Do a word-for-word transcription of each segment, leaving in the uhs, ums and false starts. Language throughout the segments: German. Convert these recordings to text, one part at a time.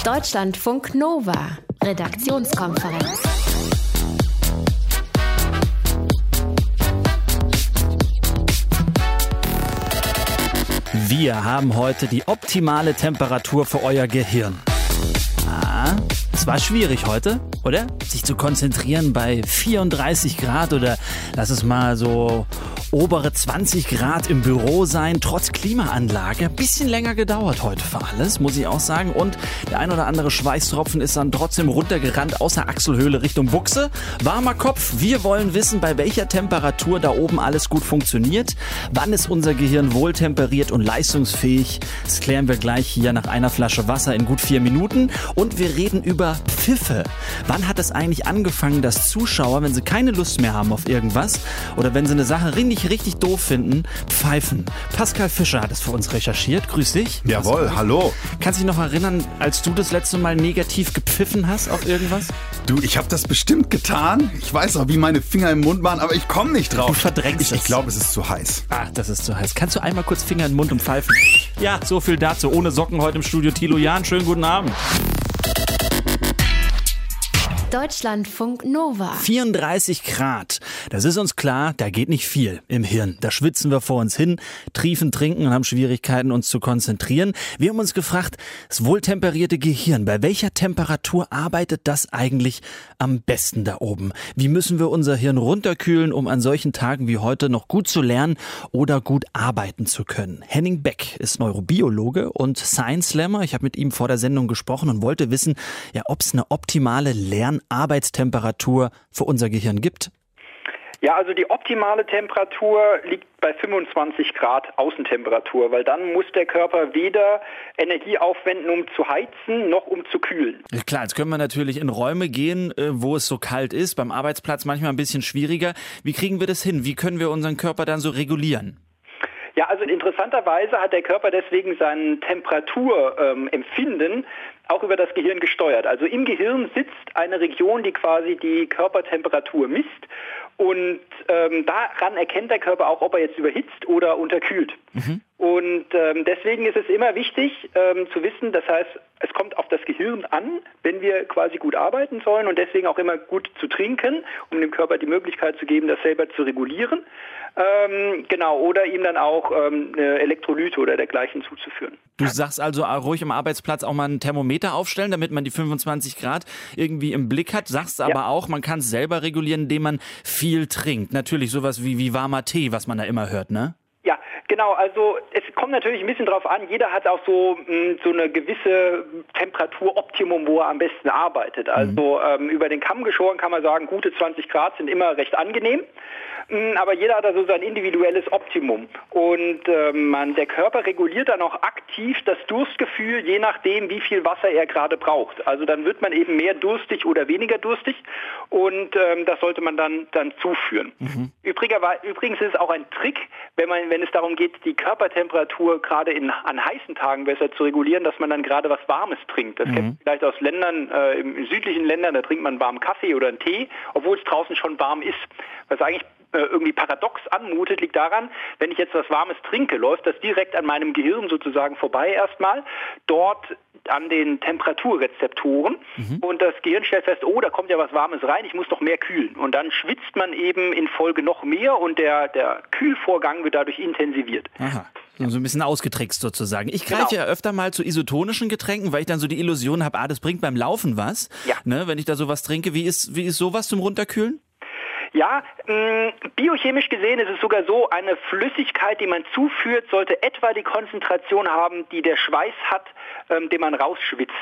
Deutschlandfunk Nova, Redaktionskonferenz. Wir haben heute die optimale Temperatur für euer Gehirn. Ah, es war schwierig heute, oder? Sich zu konzentrieren bei vierunddreißig Grad oder lass es mal so obere zwanzig Grad im Büro sein, trotz Klimaanlage. Bisschen länger gedauert heute für alles, muss ich auch sagen. Und der ein oder andere Schweißtropfen ist dann trotzdem runtergerannt aus der Achselhöhle Richtung Buchse. Warmer Kopf, wir wollen wissen, bei welcher Temperatur da oben alles gut funktioniert. Wann ist unser Gehirn wohltemperiert und leistungsfähig? Das klären wir gleich hier nach einer Flasche Wasser in gut vier Minuten. Und wir reden über Pfiffe. Wann hat es eigentlich angefangen, dass Zuschauer, wenn sie keine Lust mehr haben auf irgendwas oder wenn sie eine Sache richtig, richtig doof finden, pfeifen? Pascal Fischer hat es für uns recherchiert. Grüß dich. Jawohl, hallo. Kannst du dich noch erinnern, als du das letzte Mal negativ gepfiffen hast auf irgendwas? Du, ich habe das bestimmt getan. Ich weiß auch, wie meine Finger im Mund waren, aber ich komme nicht drauf. Du verdrängst ich, es. Ich glaube, es ist zu heiß. Ach, das ist zu heiß. Kannst du einmal kurz Finger in den Mund und pfeifen? Ja, so viel dazu. Ohne Socken heute im Studio Thilo Jahn. Schönen guten Abend. Deutschlandfunk Nova. vierunddreißig Grad. Das ist uns klar, da geht nicht viel im Hirn. Da schwitzen wir vor uns hin, triefen, trinken und haben Schwierigkeiten, uns zu konzentrieren. Wir haben uns gefragt, das wohltemperierte Gehirn, bei welcher Temperatur arbeitet das eigentlich am besten da oben? Wie müssen wir unser Hirn runterkühlen, um an solchen Tagen wie heute noch gut zu lernen oder gut arbeiten zu können? Henning Beck ist Neurobiologe und Science Slammer. Ich habe mit ihm vor der Sendung gesprochen und wollte wissen, ja, ob es eine optimale Lern- Arbeitstemperatur für unser Gehirn gibt? Ja, also die optimale Temperatur liegt bei fünfundzwanzig Grad Außentemperatur, weil dann muss der Körper weder Energie aufwenden, um zu heizen, noch um zu kühlen. Ja, klar, jetzt können wir natürlich in Räume gehen, wo es so kalt ist, beim Arbeitsplatz manchmal ein bisschen schwieriger. Wie kriegen wir das hin? Wie können wir unseren Körper dann so regulieren? Ja, also interessanterweise hat der Körper deswegen sein Temperaturempfinden ähm, auch über das Gehirn gesteuert. Also im Gehirn sitzt eine Region, die quasi die Körpertemperatur misst. Und ähm, daran erkennt der Körper auch, ob er jetzt überhitzt oder unterkühlt. Mhm. Und ähm, deswegen ist es immer wichtig ähm, zu wissen, das heißt, es kommt auf das Gehirn an, wenn wir quasi gut arbeiten sollen und deswegen auch immer gut zu trinken, um dem Körper die Möglichkeit zu geben, das selber zu regulieren. Ähm, genau, oder ihm dann auch ähm, Elektrolyte oder dergleichen zuzuführen. Du sagst also ruhig am Arbeitsplatz auch mal ein Thermometer aufstellen, damit man die fünfundzwanzig Grad irgendwie im Blick hat. Sagst aber ja auch, man kann es selber regulieren, indem man viel trinkt. Natürlich sowas wie, wie warmer Tee, was man da immer hört, ne? Ja, genau. Also es kommt natürlich ein bisschen drauf an. Jeder hat auch so mh, so eine gewisse Temperaturoptimum, wo er am besten arbeitet. Also mhm. ähm, über den Kamm geschoren kann man sagen, gute zwanzig Grad sind immer recht angenehm. Aber jeder hat also sein individuelles Optimum. Und ähm, man, der Körper reguliert dann auch aktiv das Durstgefühl, je nachdem, wie viel Wasser er gerade braucht. Also dann wird man eben mehr durstig oder weniger durstig. Und ähm, das sollte man dann, dann zuführen. Mhm. Übrigens ist es auch ein Trick, wenn man, wenn es darum geht, die Körpertemperatur gerade in, an heißen Tagen besser zu regulieren, dass man dann gerade was Warmes trinkt. Das mhm. kennt man vielleicht aus Ländern, äh, in südlichen Ländern, da trinkt man warmen Kaffee oder einen Tee, obwohl es draußen schon warm ist. Was eigentlich irgendwie paradox anmutet, liegt daran, wenn ich jetzt was Warmes trinke, läuft das direkt an meinem Gehirn sozusagen vorbei erstmal, dort an den Temperaturrezeptoren mhm. und das Gehirn stellt fest, oh, da kommt ja was Warmes rein, ich muss noch mehr kühlen. Und dann schwitzt man eben in Folge noch mehr und der, der Kühlvorgang wird dadurch intensiviert. Aha. So ein bisschen ausgetrickst sozusagen. Ich greife genau. ja öfter mal zu isotonischen Getränken, weil ich dann so die Illusion habe, ah, das bringt beim Laufen was. Ja. Ne, wenn ich da sowas trinke, wie ist, wie ist sowas zum Runterkühlen? Ja, mh, biochemisch gesehen ist es sogar so, eine Flüssigkeit, die man zuführt, sollte etwa die Konzentration haben, die der Schweiß hat, ähm, den man rausschwitzt.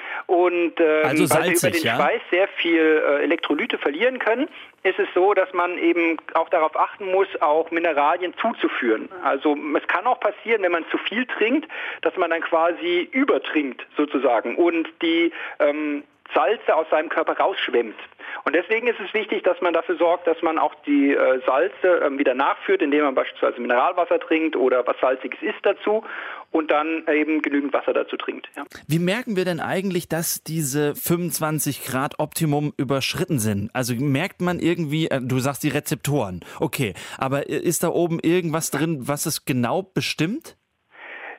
Und ähm, also salzig, weil wir über den ja? Schweiß sehr viel äh, Elektrolyte verlieren können, ist es so, dass man eben auch darauf achten muss, auch Mineralien zuzuführen. Also es kann auch passieren, wenn man zu viel trinkt, dass man dann quasi übertrinkt sozusagen und die ähm, Salze aus seinem Körper rausschwemmt. Und deswegen ist es wichtig, dass man dafür sorgt, dass man auch die äh, Salze äh, wieder nachführt, indem man beispielsweise Mineralwasser trinkt oder was Salziges isst dazu und dann eben genügend Wasser dazu trinkt. Ja. Wie merken wir denn eigentlich, dass diese fünfundzwanzig Grad Optimum überschritten sind? Also merkt man irgendwie, äh, du sagst die Rezeptoren, okay, aber ist da oben irgendwas drin, was es genau bestimmt?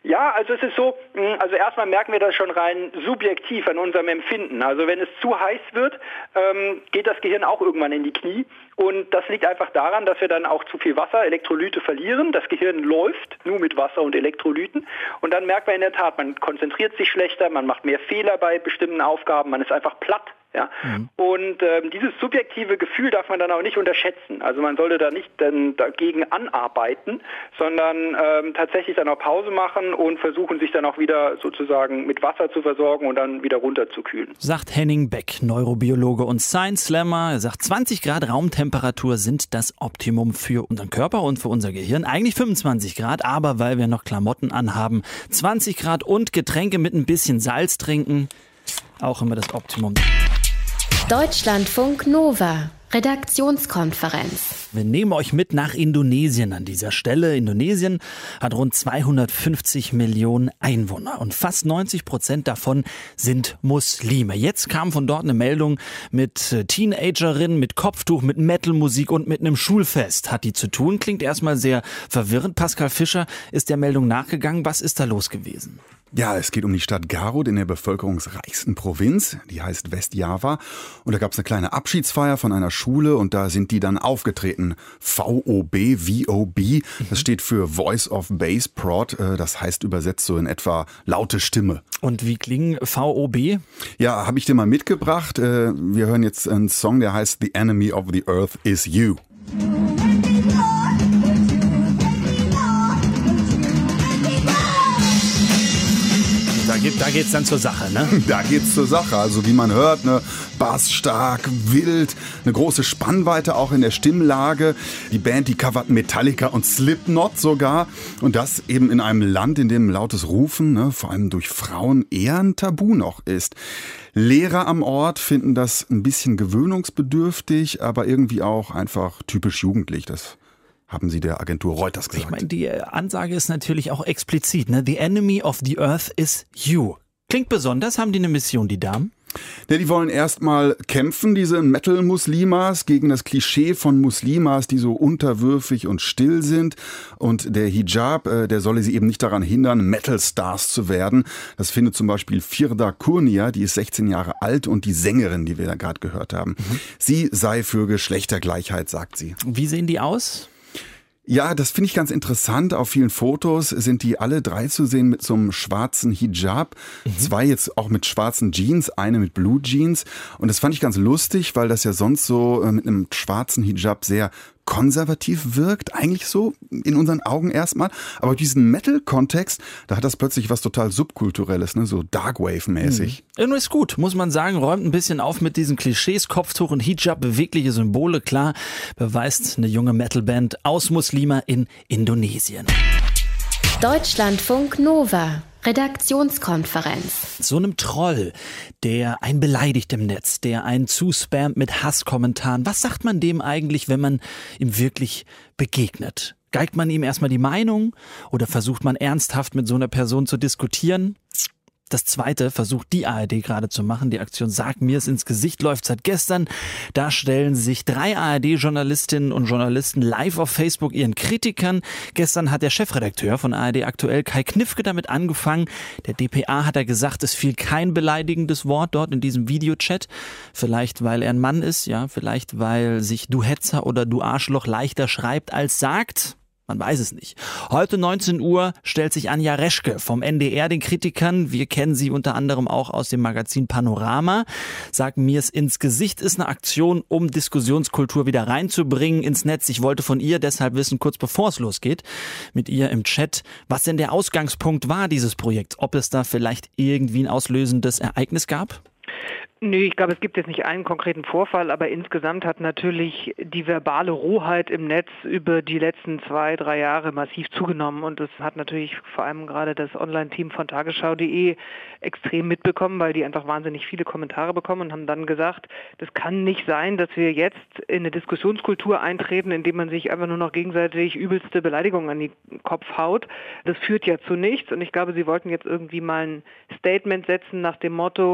Ja, also es ist so, also erstmal merken wir das schon rein subjektiv an unserem Empfinden. Also wenn es zu heiß wird, ähm, geht das Gehirn auch irgendwann in die Knie. Und das liegt einfach daran, dass wir dann auch zu viel Wasser, Elektrolyte verlieren. Das Gehirn läuft nur mit Wasser und Elektrolyten. Und dann merkt man in der Tat, man konzentriert sich schlechter, man macht mehr Fehler bei bestimmten Aufgaben, man ist einfach platt. Ja? Mhm. Und ähm, dieses subjektive Gefühl darf man dann auch nicht unterschätzen. Also man sollte da nicht dann dagegen anarbeiten, sondern ähm, tatsächlich dann auch Pause machen und versuchen, sich dann auch wieder sozusagen mit Wasser zu versorgen und dann wieder runterzukühlen. Sagt Henning Beck, Neurobiologe und Science Slammer. Er sagt, zwanzig Grad Raumtemperatur sind das Optimum für unseren Körper und für unser Gehirn. Eigentlich fünfundzwanzig Grad, aber weil wir noch Klamotten anhaben, zwanzig Grad und Getränke mit ein bisschen Salz trinken, auch immer das Optimum. Deutschlandfunk Nova, Redaktionskonferenz. Wir nehmen euch mit nach Indonesien an dieser Stelle. Indonesien hat rund zweihundertfünfzig Millionen Einwohner und fast neunzig Prozent davon sind Muslime. Jetzt kam von dort eine Meldung mit Teenagerinnen, mit Kopftuch, mit Metalmusik und mit einem Schulfest. Hat die zu tun? Klingt erstmal sehr verwirrend. Pascal Fischer ist der Meldung nachgegangen. Was ist da los gewesen? Ja, es geht um die Stadt Garut in der bevölkerungsreichsten Provinz, die heißt Westjava. Und da gab es eine kleine Abschiedsfeier von einer Schule und da sind die dann aufgetreten. V O B, V O B, das steht für Voice of Bass Prod, das heißt übersetzt so in etwa laute Stimme. Und wie klingen V O B? Ja, habe ich dir mal mitgebracht. Wir hören jetzt einen Song, der heißt The Enemy of the Earth is You. Da, geht, da geht's dann zur Sache, ne? Da geht's zur Sache. Also wie man hört, ne, bassstark, wild, eine große Spannweite auch in der Stimmlage. Die Band, die covert Metallica und Slipknot sogar. Und das eben in einem Land, in dem lautes Rufen, ne, vor allem durch Frauen, eher ein Tabu noch ist. Lehrer am Ort finden das ein bisschen gewöhnungsbedürftig, aber irgendwie auch einfach typisch jugendlich. Das haben sie der Agentur Reuters gesagt. Ich meine, die Ansage ist natürlich auch explizit, ne? The enemy of the earth is you. Klingt besonders. Haben die eine Mission, die Damen? Ja, die wollen erstmal kämpfen, diese Metal-Muslimas, gegen das Klischee von Muslimas, die so unterwürfig und still sind. Und der Hijab, äh, der solle sie eben nicht daran hindern, Metal-Stars zu werden. Das findet zum Beispiel Firda Kurnia, die ist sechzehn Jahre alt und die Sängerin, die wir da gerade gehört haben. Mhm. Sie sei für Geschlechtergleichheit, sagt sie. Wie sehen die aus? Ja, das finde ich ganz interessant. Auf vielen Fotos sind die alle drei zu sehen mit so einem schwarzen Hijab. Mhm. Zwei jetzt auch mit schwarzen Jeans, eine mit Blue Jeans. Und das fand ich ganz lustig, weil das ja sonst so mit einem schwarzen Hijab sehr konservativ wirkt, eigentlich so in unseren Augen erstmal. Aber diesen Metal-Kontext, da hat das plötzlich was total Subkulturelles, ne? So Darkwave-mäßig. Mhm. Ist gut, muss man sagen, räumt ein bisschen auf mit diesen Klischees, Kopftuch und Hijab, bewegliche Symbole, klar, beweist eine junge Metalband aus Muslima in Indonesien. Deutschlandfunk Nova, Redaktionskonferenz. So einem Troll, der einen beleidigt im Netz, der einen zuspammt mit Hasskommentaren. Was sagt man dem eigentlich, wenn man ihm wirklich begegnet? Geigt man ihm erstmal die Meinung oder versucht man ernsthaft mit so einer Person zu diskutieren? Das Zweite versucht die A R D gerade zu machen. Die Aktion Sag mir es ins Gesicht läuft seit gestern. Da stellen sich drei A R D-Journalistinnen und Journalisten live auf Facebook ihren Kritikern. Gestern hat der Chefredakteur von A R D Aktuell, Kai Kniffke, damit angefangen. Der D P A hat er gesagt, es fiel kein beleidigendes Wort dort in diesem Videochat. Vielleicht, weil er ein Mann ist, ja, vielleicht, weil sich du Hetzer oder du Arschloch leichter schreibt als sagt. Man weiß es nicht. Heute neunzehn Uhr stellt sich Anja Reschke vom N D R den Kritikern. Wir kennen sie unter anderem auch aus dem Magazin Panorama. Sag mir es ins Gesicht ist eine Aktion, um Diskussionskultur wieder reinzubringen ins Netz. Ich wollte von ihr deshalb wissen, kurz bevor es losgeht, mit ihr im Chat, was denn der Ausgangspunkt war dieses Projekts. Ob es da vielleicht irgendwie ein auslösendes Ereignis gab? Nö, ich glaube, es gibt jetzt nicht einen konkreten Vorfall, aber insgesamt hat natürlich die verbale Rohheit im Netz über die letzten zwei, drei Jahre massiv zugenommen und das hat natürlich vor allem gerade das Online-Team von tagesschau punkt de extrem mitbekommen, weil die einfach wahnsinnig viele Kommentare bekommen und haben dann gesagt, das kann nicht sein, dass wir jetzt in eine Diskussionskultur eintreten, indem man sich einfach nur noch gegenseitig übelste Beleidigungen an den Kopf haut. Das führt ja zu nichts und ich glaube, sie wollten jetzt irgendwie mal ein Statement setzen nach dem Motto,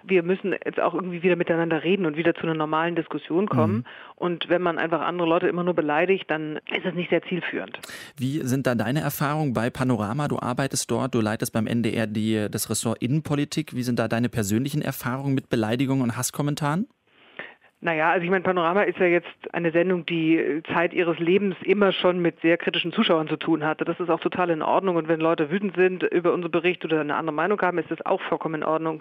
wir müssen jetzt auch irgendwie wieder miteinander reden und wieder zu einer normalen Diskussion kommen. Mhm. Und wenn man einfach andere Leute immer nur beleidigt, dann ist es nicht sehr zielführend. Wie sind da deine Erfahrungen bei Panorama? Du arbeitest dort, du leitest beim N D R die, das Ressort Innenpolitik. Wie sind da deine persönlichen Erfahrungen mit Beleidigungen und Hasskommentaren? Naja, also ich meine, Panorama ist ja jetzt eine Sendung, die Zeit ihres Lebens immer schon mit sehr kritischen Zuschauern zu tun hatte. Das ist auch total in Ordnung. Und wenn Leute wütend sind über unseren Bericht oder eine andere Meinung haben, ist das auch vollkommen in Ordnung.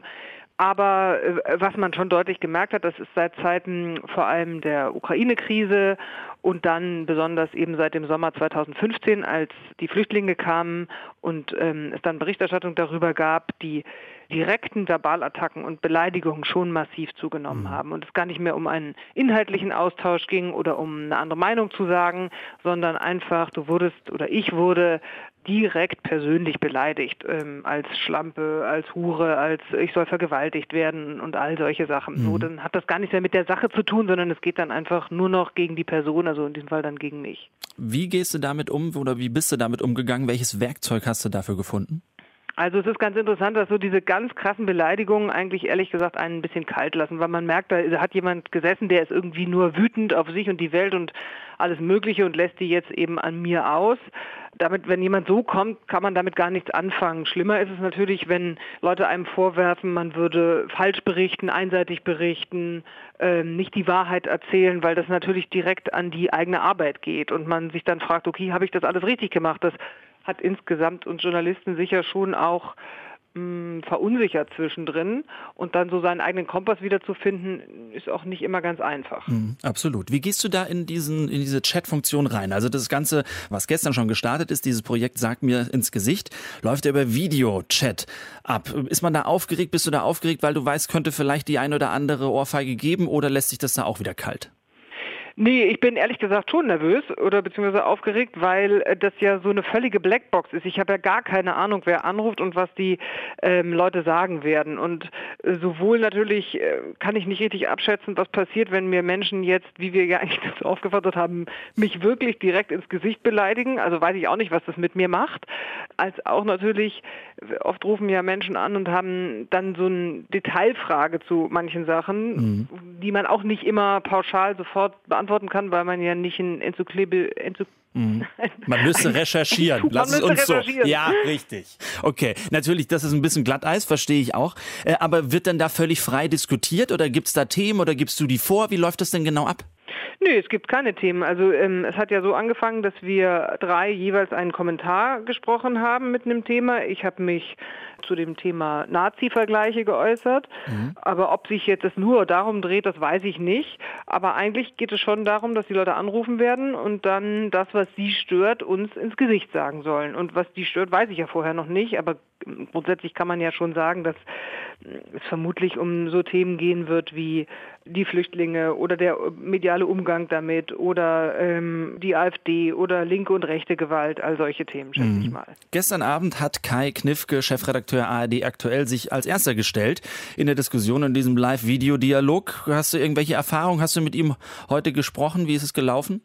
Aber was man schon deutlich gemerkt hat, das ist seit Zeiten vor allem der Ukraine-Krise und dann besonders eben seit dem Sommer zweitausendfünfzehn, als die Flüchtlinge kamen und ähm, es dann Berichterstattung darüber gab, die direkten Verbalattacken und Beleidigungen schon massiv zugenommen mhm. haben und es gar nicht mehr um einen inhaltlichen Austausch ging oder um eine andere Meinung zu sagen, sondern einfach, du wurdest oder ich wurde direkt persönlich beleidigt, ähm, als Schlampe, als Hure, als ich soll vergewaltigt werden und all solche Sachen. Mhm. So, dann hat das gar nichts mehr mit der Sache zu tun, sondern es geht dann einfach nur noch gegen die Person, also in diesem Fall dann gegen mich. Wie gehst du damit um oder wie bist du damit umgegangen? Welches Werkzeug hast du dafür gefunden? Also es ist ganz interessant, dass so diese ganz krassen Beleidigungen eigentlich ehrlich gesagt einen ein bisschen kalt lassen, weil man merkt, da hat jemand gesessen, der ist irgendwie nur wütend auf sich und die Welt und alles Mögliche und lässt die jetzt eben an mir aus. Damit, wenn jemand so kommt, kann man damit gar nichts anfangen. Schlimmer ist es natürlich, wenn Leute einem vorwerfen, man würde falsch berichten, einseitig berichten, äh, nicht die Wahrheit erzählen, weil das natürlich direkt an die eigene Arbeit geht und man sich dann fragt, okay, habe ich das alles richtig gemacht? Das hat insgesamt uns Journalisten sicher schon auch mh, verunsichert zwischendrin. Und dann so seinen eigenen Kompass wiederzufinden, ist auch nicht immer ganz einfach. Mhm, absolut. Wie gehst du da in diesen in diese Chat-Funktion rein? Also das Ganze, was gestern schon gestartet ist, dieses Projekt Sag mir ins Gesicht, läuft ja über Video-Chat ab. Ist man da aufgeregt? Bist du da aufgeregt, weil du weißt, könnte vielleicht die ein oder andere Ohrfeige geben oder lässt sich das da auch wieder kalt? Nee, ich bin ehrlich gesagt schon nervös oder beziehungsweise aufgeregt, weil das ja so eine völlige Blackbox ist. Ich habe ja gar keine Ahnung, wer anruft und was die ähm, Leute sagen werden. Und äh, sowohl natürlich äh, kann ich nicht richtig abschätzen, was passiert, wenn mir Menschen jetzt, wie wir ja eigentlich dazu aufgefordert haben, mich wirklich direkt ins Gesicht beleidigen. Also weiß ich auch nicht, was das mit mir macht. Als auch natürlich, oft rufen ja Menschen an und haben dann so eine Detailfrage zu manchen Sachen, mhm. die man auch nicht immer pauschal sofort beantworten antworten kann, weil man ja nicht ein Enzyklopädie... Enzykl- mhm. Man müsste recherchieren. Lass es uns so. Ja, richtig. Okay, natürlich, das ist ein bisschen Glatteis, verstehe ich auch. Äh, aber wird denn da völlig frei diskutiert oder gibt es da Themen oder gibst du die vor? Wie läuft das denn genau ab? Nö, es gibt keine Themen. Also ähm, es hat ja so angefangen, dass wir drei jeweils einen Kommentar gesprochen haben mit einem Thema. Ich habe mich zu dem Thema Nazi-Vergleiche geäußert. Mhm. Aber ob sich jetzt es nur darum dreht, das weiß ich nicht. Aber eigentlich geht es schon darum, dass die Leute anrufen werden und dann das, was sie stört, uns ins Gesicht sagen sollen. Und was die stört, weiß ich ja vorher noch nicht. Aber grundsätzlich kann man ja schon sagen, dass es vermutlich um so Themen gehen wird wie die Flüchtlinge oder der mediale Umgang damit oder ähm, die AfD oder linke und rechte Gewalt, all solche Themen, schätze mhm. ich mal. Gestern Abend hat Kai Kniffke, Chefredakteur A R D Aktuell, sich als Erster gestellt in der Diskussion in diesem Live-Video-Dialog. Hast du irgendwelche Erfahrungen? Hast du mit ihm heute gesprochen? Wie ist es gelaufen?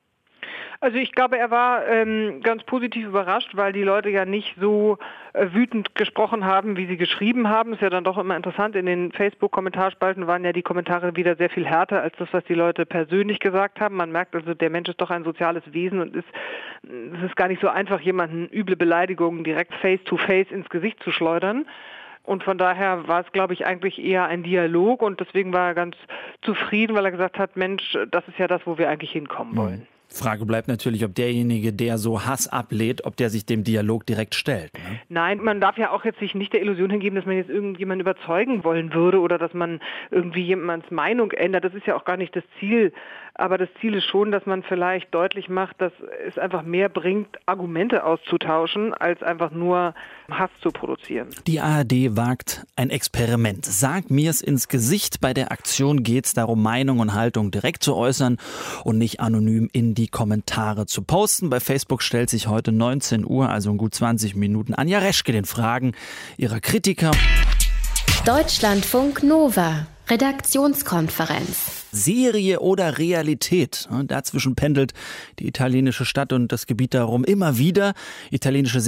Also ich glaube, er war ähm, ganz positiv überrascht, weil die Leute ja nicht so äh, wütend gesprochen haben, wie sie geschrieben haben. Ist ja dann doch immer interessant. In den Facebook-Kommentarspalten waren ja die Kommentare wieder sehr viel härter als das, was die Leute persönlich gesagt haben. Man merkt also, der Mensch ist doch ein soziales Wesen und ist, es ist gar nicht so einfach, jemanden üble Beleidigungen direkt face-to-face ins Gesicht zu schleudern. Und von daher war es, glaube ich, eigentlich eher ein Dialog und deswegen war er ganz zufrieden, weil er gesagt hat, Mensch, das ist ja das, wo wir eigentlich hinkommen wollen. Frage bleibt natürlich, ob derjenige, der so Hass ablehnt, ob der sich dem Dialog direkt stellt. Ne? Nein, man darf ja auch jetzt sich nicht der Illusion hingeben, dass man jetzt irgendjemanden überzeugen wollen würde oder dass man irgendwie jemands Meinung ändert. Das ist ja auch gar nicht das Ziel. Aber das Ziel ist schon, dass man vielleicht deutlich macht, dass es einfach mehr bringt, Argumente auszutauschen, als einfach nur Hass zu produzieren. Die A R D wagt ein Experiment. Sag mir's ins Gesicht. Bei der Aktion geht es darum, Meinung und Haltung direkt zu äußern und nicht anonym in die Kommentare zu posten. Bei Facebook stellt sich heute neunzehn Uhr, also in gut zwanzig Minuten, Anja Reschke den Fragen ihrer Kritiker. Deutschlandfunk Nova, Redaktionskonferenz. Serie oder Realität? Dazwischen pendelt die italienische Stadt und das Gebiet darum immer wieder. Italienische Serie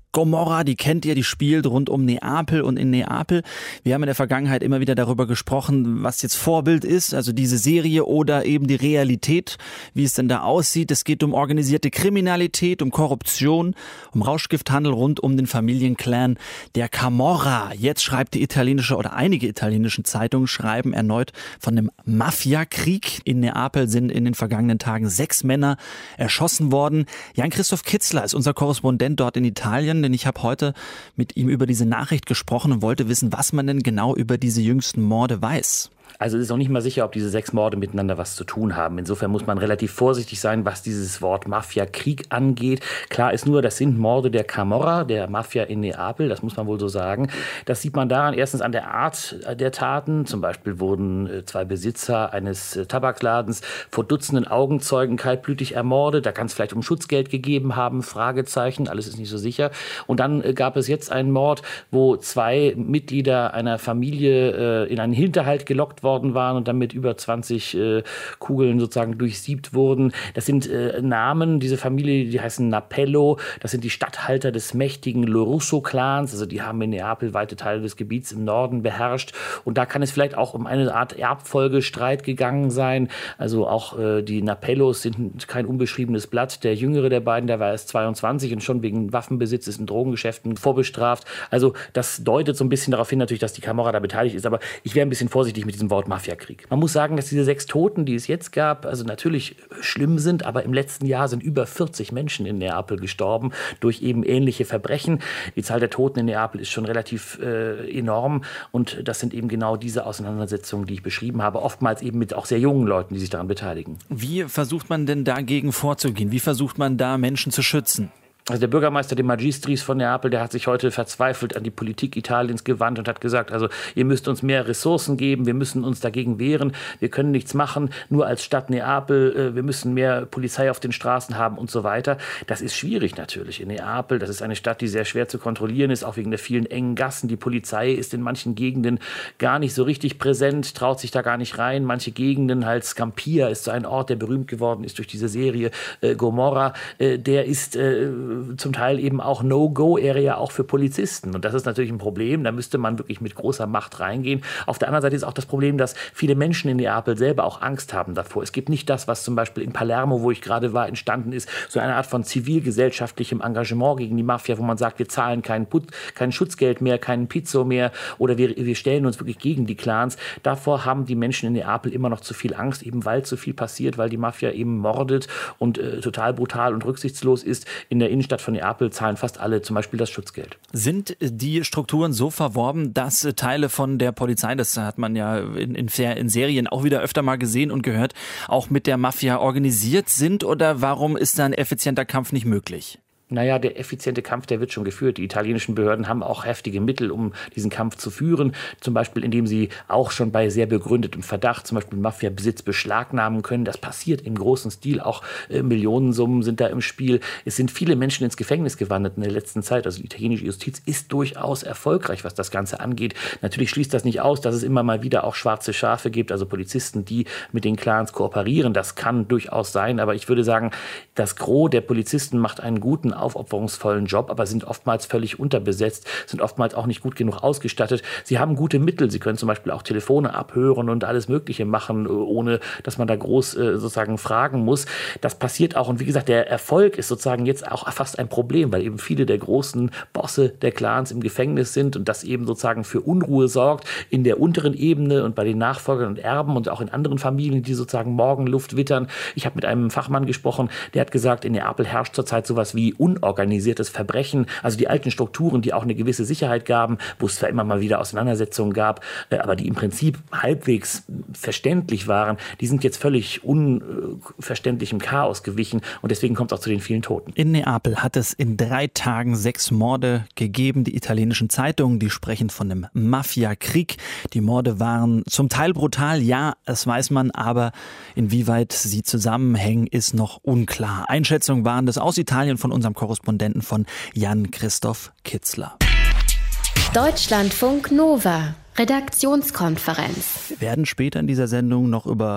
Gomorra, die kennt ihr, die spielt rund um Neapel und in Neapel. Wir haben in der Vergangenheit immer wieder darüber gesprochen, was jetzt Vorbild ist, also diese Serie oder eben die Realität, wie es denn da aussieht. Es geht um organisierte Kriminalität, um Korruption, um Rauschgifthandel rund um den Familienclan der Camorra. Jetzt schreibt die italienische oder einige italienische Zeitungen schreiben erneut von einem Mafiakrieg. In Neapel sind in den vergangenen Tagen sechs Männer erschossen worden. Jan-Christoph Kitzler ist unser Korrespondent dort in Italien, denn ich habe heute mit ihm über diese Nachricht gesprochen und wollte wissen, was man denn genau über diese jüngsten Morde weiß. Also es ist noch nicht mal sicher, ob diese sechs Morde miteinander was zu tun haben. Insofern muss man relativ vorsichtig sein, was dieses Wort Mafia-Krieg angeht. Klar ist nur, das sind Morde der Camorra, der Mafia in Neapel, das muss man wohl so sagen. Das sieht man daran, erstens an der Art der Taten. Zum Beispiel wurden zwei Besitzer eines Tabaksladens vor Dutzenden Augenzeugen kaltblütig ermordet. Da kann es vielleicht um Schutzgeld gegeben haben, Fragezeichen, alles ist nicht so sicher. Und dann gab es jetzt einen Mord, wo zwei Mitglieder einer Familie in einen Hinterhalt gelockt worden waren und dann mit über zwanzig äh, Kugeln sozusagen durchsiebt wurden. Das sind äh, Namen, diese Familie, die heißen Napello, das sind die Statthalter des mächtigen Lorusso-Clans, also die haben in Neapel weite Teile des Gebiets im Norden beherrscht und da kann es vielleicht auch um eine Art Erbfolgestreit gegangen sein. Also auch äh, die Napellos sind kein unbeschriebenes Blatt. Der jüngere der beiden, der war erst zweiundzwanzig und schon wegen Waffenbesitz ist in Drogengeschäften vorbestraft. Also das deutet so ein bisschen darauf hin natürlich, dass die Camorra da beteiligt ist, aber ich wäre ein bisschen vorsichtig mit diesem Wort Mafiakrieg. Man muss sagen, dass diese sechs Toten, die es jetzt gab, also natürlich schlimm sind, aber im letzten Jahr sind über vierzig Menschen in Neapel gestorben durch eben ähnliche Verbrechen. Die Zahl der Toten in Neapel ist schon relativ äh, enorm und das sind eben genau diese Auseinandersetzungen, die ich beschrieben habe, oftmals eben mit auch sehr jungen Leuten, die sich daran beteiligen. Wie versucht man denn dagegen vorzugehen? Wie versucht man da Menschen zu schützen? Also der Bürgermeister De Magistris von Neapel, der hat sich heute verzweifelt an die Politik Italiens gewandt und hat gesagt, also ihr müsst uns mehr Ressourcen geben, wir müssen uns dagegen wehren, wir können nichts machen, nur als Stadt Neapel, wir müssen mehr Polizei auf den Straßen haben und so weiter. Das ist schwierig natürlich in Neapel, das ist eine Stadt, die sehr schwer zu kontrollieren ist, auch wegen der vielen engen Gassen. Die Polizei ist in manchen Gegenden gar nicht so richtig präsent, traut sich da gar nicht rein. Manche Gegenden, halt Scampia ist so ein Ort, der berühmt geworden ist durch diese Serie äh, Gomorra, äh, der ist äh, zum Teil eben auch No-Go-Area auch für Polizisten. Und das ist natürlich ein Problem. Da müsste man wirklich mit großer Macht reingehen. Auf der anderen Seite ist auch das Problem, dass viele Menschen in Neapel selber auch Angst haben davor. Es gibt nicht das, was zum Beispiel in Palermo, wo ich gerade war, entstanden ist, so eine Art von zivilgesellschaftlichem Engagement gegen die Mafia, wo man sagt, wir zahlen kein, Put- kein Schutzgeld mehr, keinen Pizzo mehr oder wir, wir stellen uns wirklich gegen die Clans. Davor haben die Menschen in Neapel immer noch zu viel Angst, eben weil zu viel passiert, weil die Mafia eben mordet und äh, total brutal und rücksichtslos ist. In der Innenstadt von Neapel zahlen fast alle zum Beispiel das Schutzgeld. Sind die Strukturen so verworben, dass Teile von der Polizei, das hat man ja in, in, in Serien auch wieder öfter mal gesehen und gehört, auch mit der Mafia organisiert sind? Oder warum ist da ein effizienter Kampf nicht möglich? Naja, der effiziente Kampf, der wird schon geführt. Die italienischen Behörden haben auch heftige Mittel, um diesen Kampf zu führen. Zum Beispiel, indem sie auch schon bei sehr begründetem Verdacht, zum Beispiel Mafiabesitz, beschlagnahmen können. Das passiert im großen Stil. Auch äh, Millionensummen sind da im Spiel. Es sind viele Menschen ins Gefängnis gewandert in der letzten Zeit. Also die italienische Justiz ist durchaus erfolgreich, was das Ganze angeht. Natürlich schließt das nicht aus, dass es immer mal wieder auch schwarze Schafe gibt, also Polizisten, die mit den Clans kooperieren. Das kann durchaus sein. Aber ich würde sagen, das Gros der Polizisten macht einen guten, aufopferungsvollen Job, aber sind oftmals völlig unterbesetzt, sind oftmals auch nicht gut genug ausgestattet. Sie haben gute Mittel, sie können zum Beispiel auch Telefone abhören und alles Mögliche machen, ohne dass man da groß äh, sozusagen fragen muss. Das passiert auch und wie gesagt, der Erfolg ist sozusagen jetzt auch fast ein Problem, weil eben viele der großen Bosse der Clans im Gefängnis sind und das eben sozusagen für Unruhe sorgt in der unteren Ebene und bei den Nachfolgern und Erben und auch in anderen Familien, die sozusagen Morgenluft wittern. Ich habe mit einem Fachmann gesprochen, der hat gesagt, in Neapel herrscht zurzeit sowas wie unorganisiertes Verbrechen, also die alten Strukturen, die auch eine gewisse Sicherheit gaben, wo es zwar immer mal wieder Auseinandersetzungen gab, aber die im Prinzip halbwegs verständlich waren, die sind jetzt völlig unverständlichem Chaos gewichen und deswegen kommt es auch zu den vielen Toten. In Neapel hat es in drei Tagen sechs Morde gegeben. Die italienischen Zeitungen, die sprechen von einem Mafiakrieg. Die Morde waren zum Teil brutal, ja, das weiß man, aber inwieweit sie zusammenhängen, ist noch unklar. Einschätzungen waren das aus Italien von unserem Korrespondenten von Jan-Christoph Kitzler. Deutschlandfunk Nova, Redaktionskonferenz. Wir werden später in dieser Sendung noch über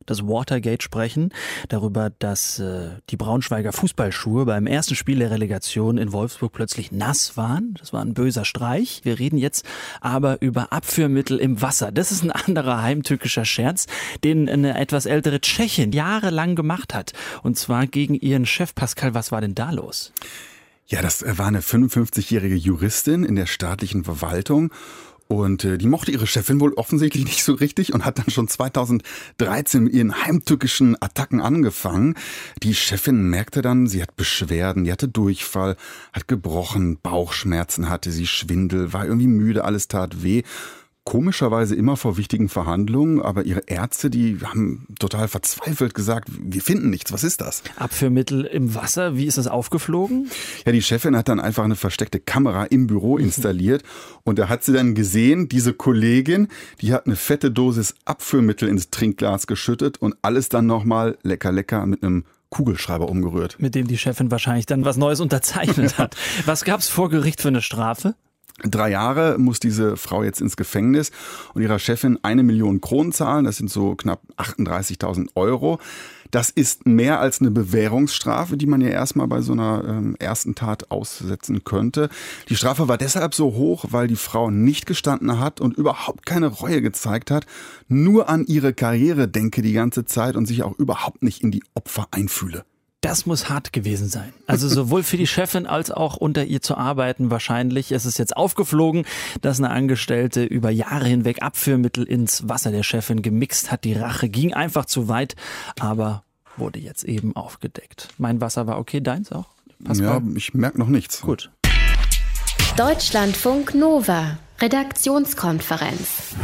das Watergate sprechen, darüber, dass äh, die Braunschweiger Fußballschuhe beim ersten Spiel der Relegation in Wolfsburg plötzlich nass waren. Das war ein böser Streich. Wir reden jetzt aber über Abführmittel im Wasser. Das ist ein anderer heimtückischer Scherz, den eine etwas ältere Tschechin jahrelang gemacht hat. Und zwar gegen ihren Chef. Pascal, was war denn da los? Ja, das war eine fünfundfünfzigjährige Juristin in der staatlichen Verwaltung. Und äh, die mochte ihre Chefin wohl offensichtlich nicht so richtig und hat dann schon zweitausenddreizehn mit ihren heimtückischen Attacken angefangen. Die Chefin merkte dann, sie hat Beschwerden, die hatte Durchfall, hat gebrochen, Bauchschmerzen hatte sie, Schwindel, war irgendwie müde, alles tat weh. Komischerweise immer vor wichtigen Verhandlungen, aber ihre Ärzte, die haben total verzweifelt gesagt, wir finden nichts, was ist das? Abführmittel im Wasser, wie ist das aufgeflogen? Ja, die Chefin hat dann einfach eine versteckte Kamera im Büro installiert und da hat sie dann gesehen, diese Kollegin, die hat eine fette Dosis Abführmittel ins Trinkglas geschüttet und alles dann nochmal lecker lecker mit einem Kugelschreiber umgerührt. Mit dem die Chefin wahrscheinlich dann was Neues unterzeichnet hat. Was gab's vor Gericht für eine Strafe? Drei Jahre muss diese Frau jetzt ins Gefängnis und ihrer Chefin eine Million Kronen zahlen. Das sind so knapp achtunddreißigtausend Euro. Das ist mehr als eine Bewährungsstrafe, die man ja erstmal bei so einer ähm, ersten Tat aussetzen könnte. Die Strafe war deshalb so hoch, weil die Frau nicht gestanden hat und überhaupt keine Reue gezeigt hat, nur an ihre Karriere denke die ganze Zeit und sich auch überhaupt nicht in die Opfer einfühle. Das muss hart gewesen sein. Also sowohl für die Chefin als auch unter ihr zu arbeiten wahrscheinlich. Es ist jetzt aufgeflogen, dass eine Angestellte über Jahre hinweg Abführmittel ins Wasser der Chefin gemixt hat. Die Rache ging einfach zu weit, aber wurde jetzt eben aufgedeckt. Mein Wasser war okay, deins auch? Pascal? Ja, ich merke noch nichts. Gut. Deutschlandfunk Nova, Redaktionskonferenz.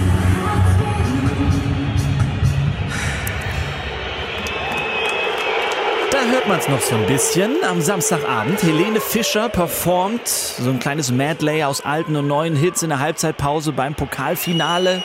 Da hört man es noch so ein bisschen. Am Samstagabend, Helene Fischer performt so ein kleines Medley aus alten und neuen Hits in der Halbzeitpause beim Pokalfinale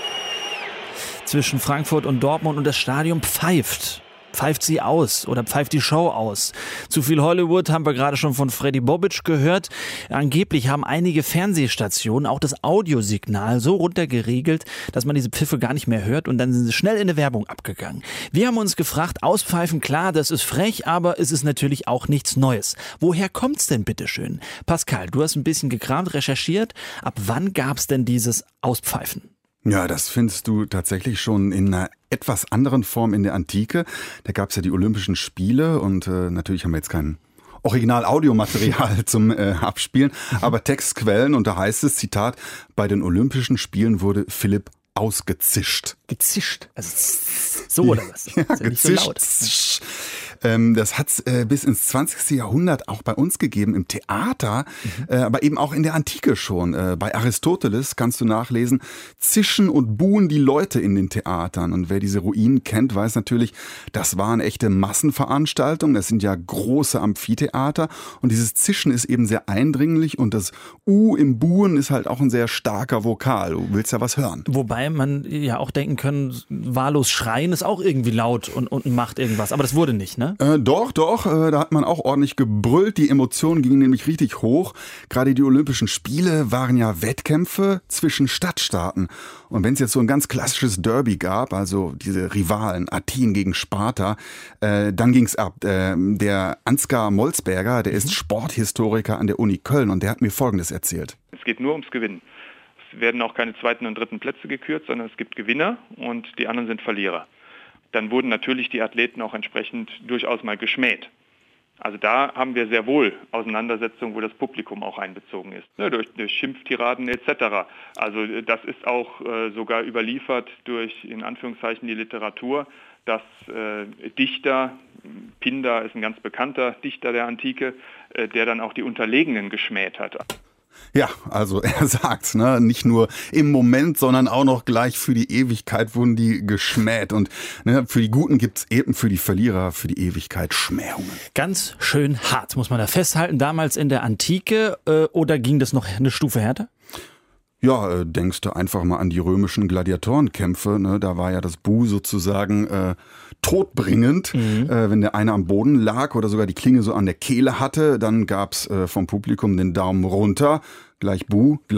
zwischen Frankfurt und Dortmund und das Stadion pfeift. Pfeift sie aus oder pfeift die Show aus. Zu viel Hollywood haben wir gerade schon von Freddy Bobic gehört. Angeblich haben einige Fernsehstationen auch das Audiosignal so runtergeregelt, dass man diese Pfiffe gar nicht mehr hört und dann sind sie schnell in eine Werbung abgegangen. Wir haben uns gefragt, auspfeifen, klar, das ist frech, aber es ist natürlich auch nichts Neues. Woher kommt's denn bitteschön? Pascal, du hast ein bisschen gekramt, recherchiert. Ab wann gab's denn dieses Auspfeifen? Ja, das findest du tatsächlich schon in einer etwas anderen Form in der Antike. Da gab es ja die Olympischen Spiele und äh, natürlich haben wir jetzt kein Original-Audiomaterial zum äh, Abspielen, aber Textquellen und da heißt es, Zitat, bei den Olympischen Spielen wurde Philipp ausgezischt. Gezischt? Also so oder was? Ja, ist ja nicht gezischt. so laut. Ähm, das hat es äh, bis ins zwanzigste Jahrhundert auch bei uns gegeben, im Theater, mhm. äh, aber eben auch in der Antike schon. Äh, bei Aristoteles kannst du nachlesen, zischen und buhen die Leute in den Theatern. Und wer diese Ruinen kennt, weiß natürlich, das waren echte Massenveranstaltungen. Das sind ja große Amphitheater. Und dieses Zischen ist eben sehr eindringlich und das U im Buhen ist halt auch ein sehr starker Vokal. Du willst ja was hören. Wobei man ja auch denken können, wahllos schreien ist auch irgendwie laut und, und macht irgendwas. Aber das wurde nicht, ne? Äh, doch, doch, äh, da hat man auch ordentlich gebrüllt. Die Emotionen gingen nämlich richtig hoch. Gerade die Olympischen Spiele waren ja Wettkämpfe zwischen Stadtstaaten. Und wenn es jetzt so ein ganz klassisches Derby gab, also diese Rivalen Athen gegen Sparta, äh, dann ging's ab. Äh, der Ansgar Molsberger, der ist Sporthistoriker an der Uni Köln und der hat mir Folgendes erzählt. Es geht nur ums Gewinnen. Es werden auch keine zweiten und dritten Plätze gekürt, sondern es gibt Gewinner und die anderen sind Verlierer. Dann wurden natürlich die Athleten auch entsprechend durchaus mal geschmäht. Also da haben wir sehr wohl Auseinandersetzungen, wo das Publikum auch einbezogen ist, ne, durch, durch Schimpftiraden et cetera. Also das ist auch äh, sogar überliefert durch, in Anführungszeichen, die Literatur, dass äh, Dichter, Pindar ist ein ganz bekannter Dichter der Antike, äh, der dann auch die Unterlegenen geschmäht hat. Ja, also er sagt, ne, nicht nur im Moment, sondern auch noch gleich für die Ewigkeit wurden die geschmäht. Und ne, für die Guten gibt's eben für die Verlierer, für die Ewigkeit Schmähungen. Ganz schön hart, muss man da festhalten. Damals in der Antike äh, oder ging das noch eine Stufe härter? Ja, äh, denkst du einfach mal an die römischen Gladiatorenkämpfe. Ne? Da war ja das Bu sozusagen äh, todbringend. Mhm. Äh, wenn der eine am Boden lag oder sogar die Klinge so an der Kehle hatte, dann gab's äh, vom Publikum den Daumen runter. Gleich Bu, gleich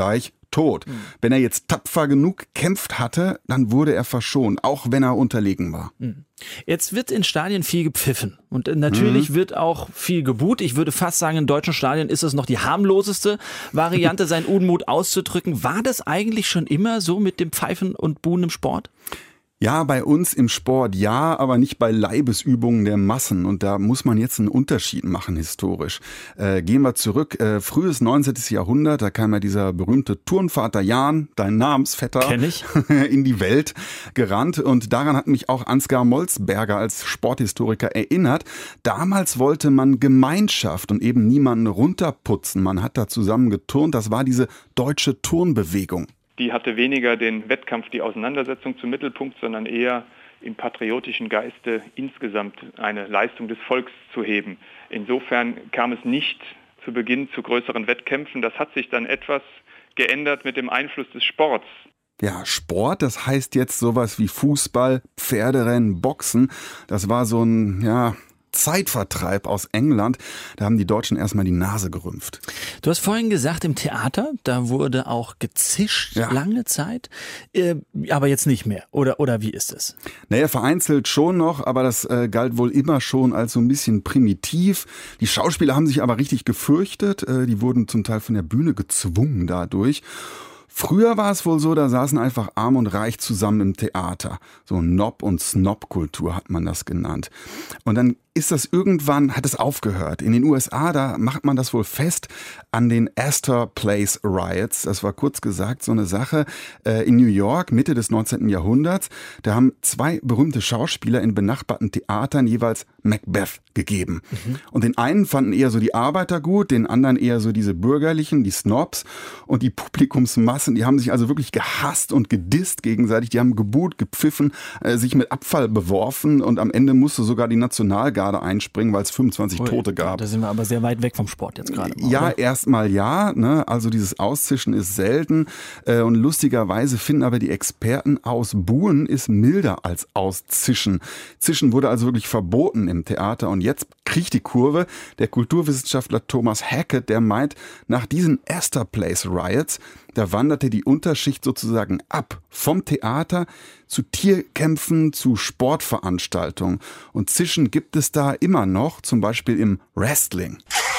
tot. Mhm. Wenn er jetzt tapfer genug gekämpft hatte, dann wurde er verschont, auch wenn er unterlegen war. Mhm. Jetzt wird in Stadien viel gepfiffen und natürlich mhm. wird auch viel geboot. Ich würde fast sagen, in deutschen Stadien ist es noch die harmloseste Variante, seinen Unmut auszudrücken. War das eigentlich schon immer so mit dem Pfeifen und Buhen im Sport? Ja, bei uns im Sport ja, aber nicht bei Leibesübungen der Massen. Und da muss man jetzt einen Unterschied machen historisch. Äh, gehen wir zurück, äh, frühes neunzehntes Jahrhundert, da kam ja dieser berühmte Turnvater Jan, dein Namensvetter, Kenn ich. in die Welt gerannt. Und daran hat mich auch Ansgar Molzberger als Sporthistoriker erinnert. Damals wollte man Gemeinschaft und eben niemanden runterputzen. Man hat da zusammen geturnt. Das war diese deutsche Turnbewegung. Die hatte weniger den Wettkampf, die Auseinandersetzung zum Mittelpunkt, sondern eher im patriotischen Geiste insgesamt eine Leistung des Volks zu heben. Insofern kam es nicht zu Beginn zu größeren Wettkämpfen. Das hat sich dann etwas geändert mit dem Einfluss des Sports. Ja, Sport, das heißt jetzt sowas wie Fußball, Pferderennen, Boxen. Das war so ein, ja... Zeitvertreib aus England, da haben die Deutschen erstmal die Nase gerümpft. Du hast vorhin gesagt, im Theater, da wurde auch gezischt, ja. lange Zeit, äh, aber jetzt nicht mehr, oder, oder wie ist es? Naja, vereinzelt schon noch, aber das äh, galt wohl immer schon als so ein bisschen primitiv. Die Schauspieler haben sich aber richtig gefürchtet, äh, die wurden zum Teil von der Bühne gezwungen dadurch. Früher war es wohl so, da saßen einfach arm und reich zusammen im Theater. So Nob- und Snob-Kultur hat man das genannt. Und dann ist das irgendwann, hat es aufgehört. In den U S A, da macht man das wohl fest an den Astor Place Riots. Das war kurz gesagt so eine Sache äh, in New York, Mitte des neunzehnten Jahrhunderts. Da haben zwei berühmte Schauspieler in benachbarten Theatern jeweils Macbeth gegeben. Mhm. Und den einen fanden eher so die Arbeiter gut, den anderen eher so diese Bürgerlichen, die Snobs. Und die Publikumsmassen, die haben sich also wirklich gehasst und gedisst gegenseitig. Die haben gebuht, gepfiffen, äh, sich mit Abfall beworfen. Und am Ende musste sogar die Nationalgarde einspringen, weil es fünfundzwanzig Ui, Tote gab. Da sind wir aber sehr weit weg vom Sport jetzt gerade. Ja, erstmal ja. Ne? Also dieses Auszischen ist selten. Äh, und lustigerweise finden aber die Experten aus, Buhen ist milder als Auszischen. Zischen wurde also wirklich verboten im Theater. Und jetzt kriegt die Kurve. Der Kulturwissenschaftler Thomas Hackett, der meint, nach diesen Astor Place Riots, da wanderte die Unterschicht sozusagen ab vom Theater zu Tierkämpfen, zu Sportveranstaltungen. Und Zischen gibt es da immer noch, zum Beispiel im Wrestling.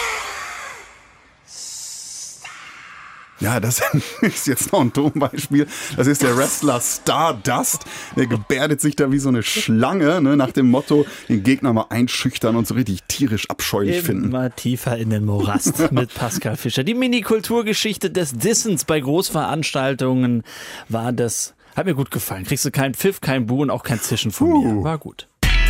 Ja, das ist jetzt noch ein Tonbeispiel. Das ist der Wrestler Stardust. Der gebärdet sich da wie so eine Schlange, ne, nach dem Motto, den Gegner mal einschüchtern und so richtig tierisch abscheulich Immer finden. Immer tiefer in den Morast mit Pascal Fischer. Die Mini-Kulturgeschichte des Dissens bei Großveranstaltungen war das. Hat mir gut gefallen. Kriegst du keinen Pfiff, kein Bu und auch kein Zischen von uh. mir. War gut.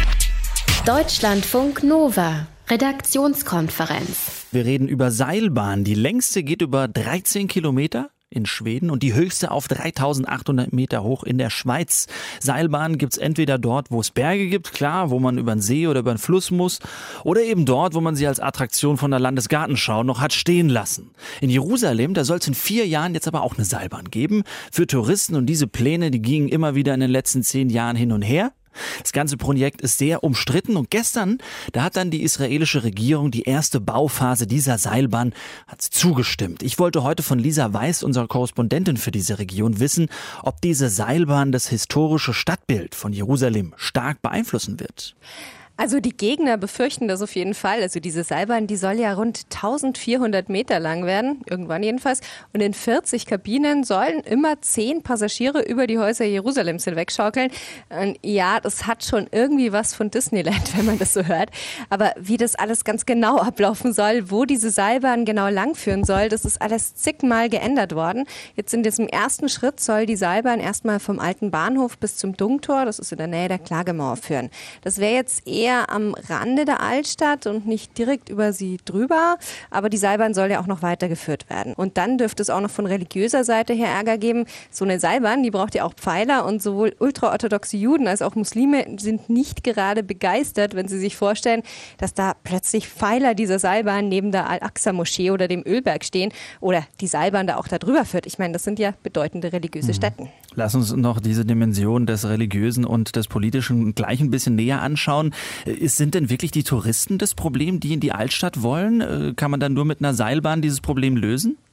Deutschlandfunk Nova. Redaktionskonferenz. Wir reden über Seilbahn. Die längste geht über dreizehn Kilometer in Schweden und die höchste auf dreitausendachthundert Meter hoch in der Schweiz. Seilbahnen gibt's entweder dort, wo es Berge gibt, klar, wo man über einen See oder über einen Fluss muss, oder eben dort, wo man sie als Attraktion von der Landesgartenschau noch hat stehen lassen. In Jerusalem, da soll es in vier Jahren jetzt aber auch eine Seilbahn geben für Touristen und diese Pläne, die gingen immer wieder in den letzten zehn Jahren hin und her. Das ganze Projekt ist sehr umstritten und gestern, da hat dann die israelische Regierung die erste Bauphase dieser Seilbahn hat zugestimmt. Ich wollte heute von Lisa Weiß, unserer Korrespondentin für diese Region, wissen, ob diese Seilbahn das historische Stadtbild von Jerusalem stark beeinflussen wird. Also die Gegner befürchten das auf jeden Fall. Also diese Seilbahn, die soll ja rund eintausendvierhundert Meter lang werden, irgendwann jedenfalls. Und in vierzig Kabinen sollen immer zehn Passagiere über die Häuser Jerusalems hinwegschaukeln. Und ja, das hat schon irgendwie was von Disneyland, wenn man das so hört. Aber wie das alles ganz genau ablaufen soll, wo diese Seilbahn genau langführen soll, das ist alles zigmal geändert worden. Jetzt in diesem ersten Schritt soll die Seilbahn erstmal vom alten Bahnhof bis zum Dungtor, das ist in der Nähe der Klagemauer, führen. Das wäre jetzt eher eher am Rande der Altstadt und nicht direkt über sie drüber. Aber die Seilbahn soll ja auch noch weitergeführt werden. Und dann dürfte es auch noch von religiöser Seite her Ärger geben. So eine Seilbahn, die braucht ja auch Pfeiler und sowohl ultraorthodoxe Juden als auch Muslime sind nicht gerade begeistert, wenn sie sich vorstellen, dass da plötzlich Pfeiler dieser Seilbahn neben der Al-Aqsa-Moschee oder dem Ölberg stehen oder die Seilbahn da auch da drüber führt. Ich meine, das sind ja bedeutende religiöse Stätten. Lass uns noch diese Dimension des Religiösen und des Politischen gleich ein bisschen näher anschauen. Sind denn wirklich die Touristen das Problem, die in die Altstadt wollen? Kann man dann nur mit einer Seilbahn dieses Problem lösen?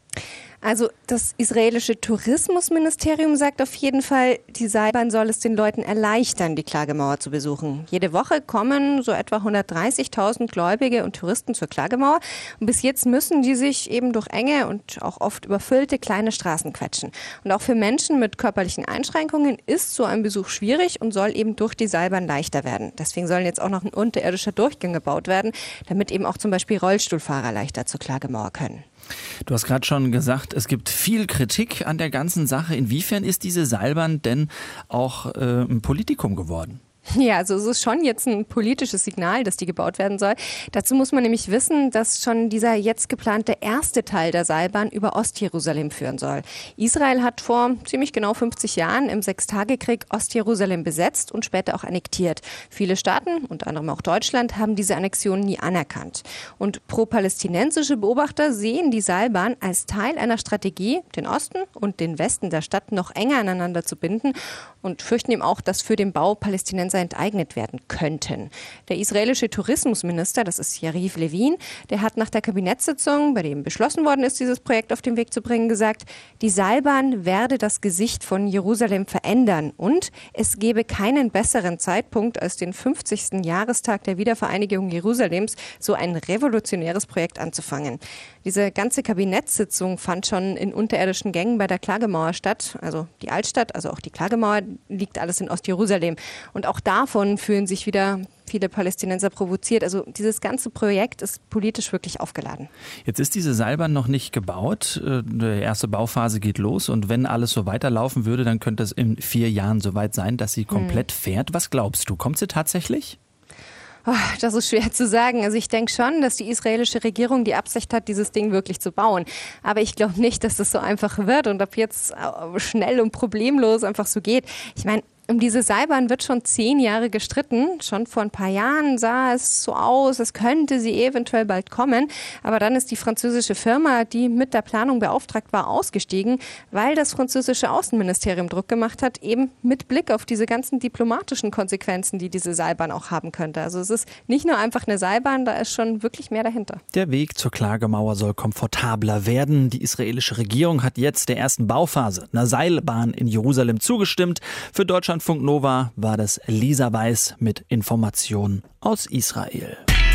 Also das israelische Tourismusministerium sagt auf jeden Fall, die Seilbahn soll es den Leuten erleichtern, die Klagemauer zu besuchen. Jede Woche kommen so etwa hundertdreißigtausend Gläubige und Touristen zur Klagemauer. Und bis jetzt müssen die sich eben durch enge und auch oft überfüllte kleine Straßen quetschen. Und auch für Menschen mit körperlichen Einschränkungen ist so ein Besuch schwierig und soll eben durch die Seilbahn leichter werden. Deswegen sollen jetzt auch noch ein unterirdischer Durchgang gebaut werden, damit eben auch zum Beispiel Rollstuhlfahrer leichter zur Klagemauer können. Du hast gerade schon gesagt, es gibt viel Kritik an der ganzen Sache. Inwiefern ist diese Seilbahn denn auch äh, ein Politikum geworden? Ja, also es ist schon jetzt ein politisches Signal, dass die gebaut werden soll. Dazu muss man nämlich wissen, dass schon dieser jetzt geplante erste Teil der Seilbahn über Ostjerusalem führen soll. Israel hat vor ziemlich genau fünfzig Jahren im Sechstagekrieg Ostjerusalem besetzt und später auch annektiert. Viele Staaten, unter anderem auch Deutschland, haben diese Annexion nie anerkannt. Und pro-palästinensische Beobachter sehen die Seilbahn als Teil einer Strategie, den Osten und den Westen der Stadt noch enger aneinander zu binden und fürchten eben auch, dass für den Bau Palästinenser enteignet werden könnten. Der israelische Tourismusminister, das ist Yariv Levin, der hat nach der Kabinettssitzung, bei dem beschlossen worden ist, dieses Projekt auf den Weg zu bringen, gesagt, die Seilbahn werde das Gesicht von Jerusalem verändern und es gebe keinen besseren Zeitpunkt als den fünfzigsten Jahrestag der Wiedervereinigung Jerusalems, so ein revolutionäres Projekt anzufangen. Diese ganze Kabinettssitzung fand schon in unterirdischen Gängen bei der Klagemauer statt, also die Altstadt, also auch die Klagemauer, liegt alles in Ostjerusalem. Und auch davon fühlen sich wieder viele Palästinenser provoziert. Also dieses ganze Projekt ist politisch wirklich aufgeladen. Jetzt ist diese Seilbahn noch nicht gebaut. Die erste Bauphase geht los und wenn alles so weiterlaufen würde, dann könnte es in vier Jahren soweit sein, dass sie komplett hm. fährt. Was glaubst du? Kommt sie tatsächlich? Oh, das ist schwer zu sagen. Also ich denke schon, dass die israelische Regierung die Absicht hat, dieses Ding wirklich zu bauen. Aber ich glaube nicht, dass das so einfach wird und ob jetzt schnell und problemlos einfach so geht. Ich meine, um diese Seilbahn wird schon zehn Jahre gestritten. Schon vor ein paar Jahren sah es so aus, als könnte sie eventuell bald kommen. Aber dann ist die französische Firma, die mit der Planung beauftragt war, ausgestiegen, weil das französische Außenministerium Druck gemacht hat, eben mit Blick auf diese ganzen diplomatischen Konsequenzen, die diese Seilbahn auch haben könnte. Also es ist nicht nur einfach eine Seilbahn, da ist schon wirklich mehr dahinter. Der Weg zur Klagemauer soll komfortabler werden. Die israelische Regierung hat jetzt der ersten Bauphase einer Seilbahn in Jerusalem zugestimmt. Für Deutschland Deutschlandfunk Nova war das Lisa Weiß mit Informationen aus Israel.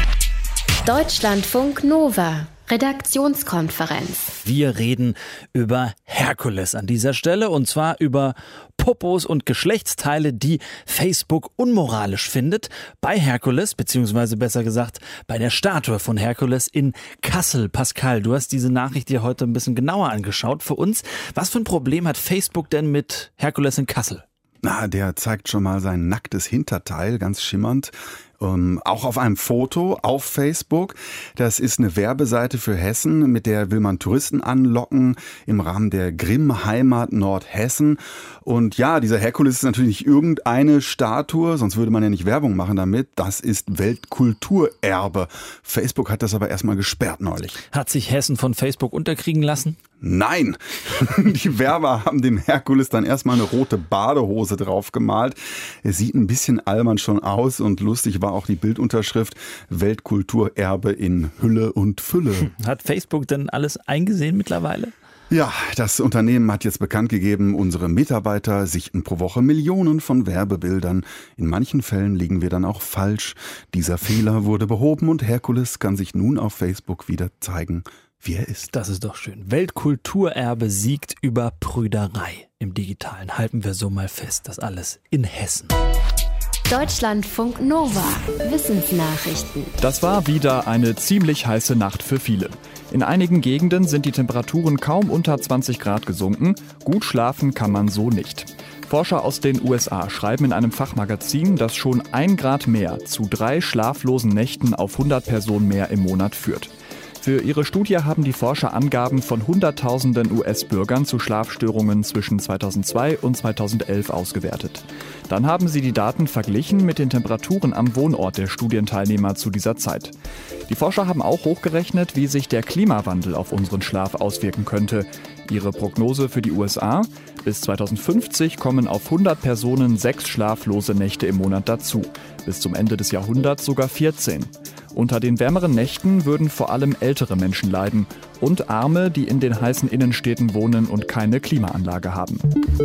Deutschlandfunk Nova. Redaktionskonferenz. Wir reden über Herkules an dieser Stelle und zwar über Popos und Geschlechtsteile, die Facebook unmoralisch findet. Bei Herkules, beziehungsweise besser gesagt bei der Statue von Herkules in Kassel. Pascal, du hast diese Nachricht dir heute ein bisschen genauer angeschaut für uns. Was für ein Problem hat Facebook denn mit Herkules in Kassel? Na, der zeigt schon mal sein nacktes Hinterteil, ganz schimmernd. Ähm, auch auf einem Foto auf Facebook. Das ist eine Werbeseite für Hessen, mit der will man Touristen anlocken im Rahmen der Grimm-Heimat Nordhessen. Und ja, dieser Herkules ist natürlich nicht irgendeine Statue, sonst würde man ja nicht Werbung machen damit. Das ist Weltkulturerbe. Facebook hat das aber erstmal gesperrt neulich. Hat sich Hessen von Facebook unterkriegen lassen? Nein, die Werber haben dem Herkules dann erstmal eine rote Badehose drauf gemalt. Er sieht ein bisschen albern schon aus und lustig war auch die Bildunterschrift Weltkulturerbe in Hülle und Fülle. Hat Facebook denn alles eingesehen mittlerweile? Ja, das Unternehmen hat jetzt bekannt gegeben, unsere Mitarbeiter sichten pro Woche Millionen von Werbebildern. In manchen Fällen liegen wir dann auch falsch. Dieser Fehler wurde behoben und Herkules kann sich nun auf Facebook wieder zeigen, wie er ist. Das ist doch schön. Weltkulturerbe siegt über Prüderei. Im Digitalen halten wir so mal fest, das alles in Hessen. Deutschlandfunk Nova. Wissensnachrichten. Das war wieder eine ziemlich heiße Nacht für viele. In einigen Gegenden sind die Temperaturen kaum unter zwanzig Grad gesunken. Gut schlafen kann man so nicht. Forscher aus den U S A schreiben in einem Fachmagazin, dass schon ein Grad mehr zu drei schlaflosen Nächten auf hundert Personen mehr im Monat führt. Für ihre Studie haben die Forscher Angaben von Hunderttausenden U S-Bürgern zu Schlafstörungen zwischen zweitausendzwei und zweitausendelf ausgewertet. Dann haben sie die Daten verglichen mit den Temperaturen am Wohnort der Studienteilnehmer zu dieser Zeit. Die Forscher haben auch hochgerechnet, wie sich der Klimawandel auf unseren Schlaf auswirken könnte. Ihre Prognose für die U S A: Bis zweitausendfünfzig kommen auf hundert Personen sechs schlaflose Nächte im Monat dazu. Bis zum Ende des Jahrhunderts sogar vierzehn. Unter den wärmeren Nächten würden vor allem ältere Menschen leiden und Arme, die in den heißen Innenstädten wohnen und keine Klimaanlage haben.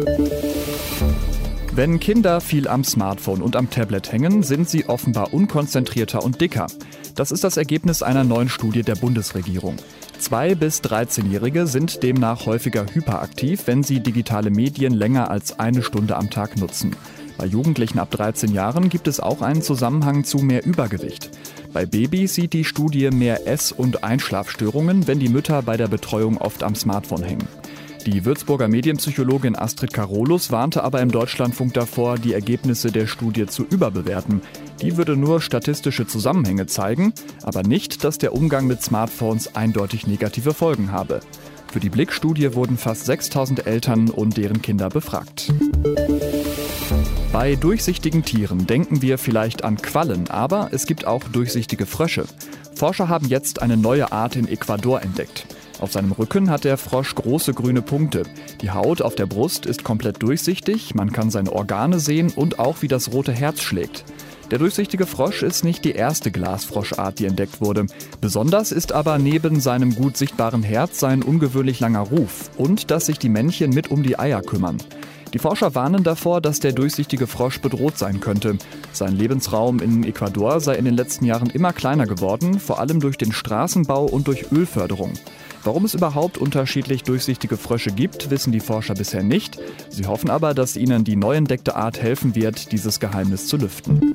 Wenn Kinder viel am Smartphone und am Tablet hängen, sind sie offenbar unkonzentrierter und dicker. Das ist das Ergebnis einer neuen Studie der Bundesregierung. zwei- bis dreizehnjährige sind demnach häufiger hyperaktiv, wenn sie digitale Medien länger als eine Stunde am Tag nutzen. Bei Jugendlichen ab dreizehn Jahren gibt es auch einen Zusammenhang zu mehr Übergewicht. Bei Babys sieht die Studie mehr Ess- und Einschlafstörungen, wenn die Mütter bei der Betreuung oft am Smartphone hängen. Die Würzburger Medienpsychologin Astrid Karolus warnte aber im Deutschlandfunk davor, die Ergebnisse der Studie zu überbewerten. Die würde nur statistische Zusammenhänge zeigen, aber nicht, dass der Umgang mit Smartphones eindeutig negative Folgen habe. Für die Blick-Studie wurden fast sechstausend Eltern und deren Kinder befragt. Bei durchsichtigen Tieren denken wir vielleicht an Quallen, aber es gibt auch durchsichtige Frösche. Forscher haben jetzt eine neue Art in Ecuador entdeckt. Auf seinem Rücken hat der Frosch große grüne Punkte. Die Haut auf der Brust ist komplett durchsichtig, man kann seine Organe sehen und auch wie das rote Herz schlägt. Der durchsichtige Frosch ist nicht die erste Glasfroschart, die entdeckt wurde. Besonders ist aber neben seinem gut sichtbaren Herz sein ungewöhnlich langer Ruf und dass sich die Männchen mit um die Eier kümmern. Die Forscher warnen davor, dass der durchsichtige Frosch bedroht sein könnte. Sein Lebensraum in Ecuador sei in den letzten Jahren immer kleiner geworden, vor allem durch den Straßenbau und durch Ölförderung. Warum es überhaupt unterschiedlich durchsichtige Frösche gibt, wissen die Forscher bisher nicht. Sie hoffen aber, dass ihnen die neu entdeckte Art helfen wird, dieses Geheimnis zu lüften.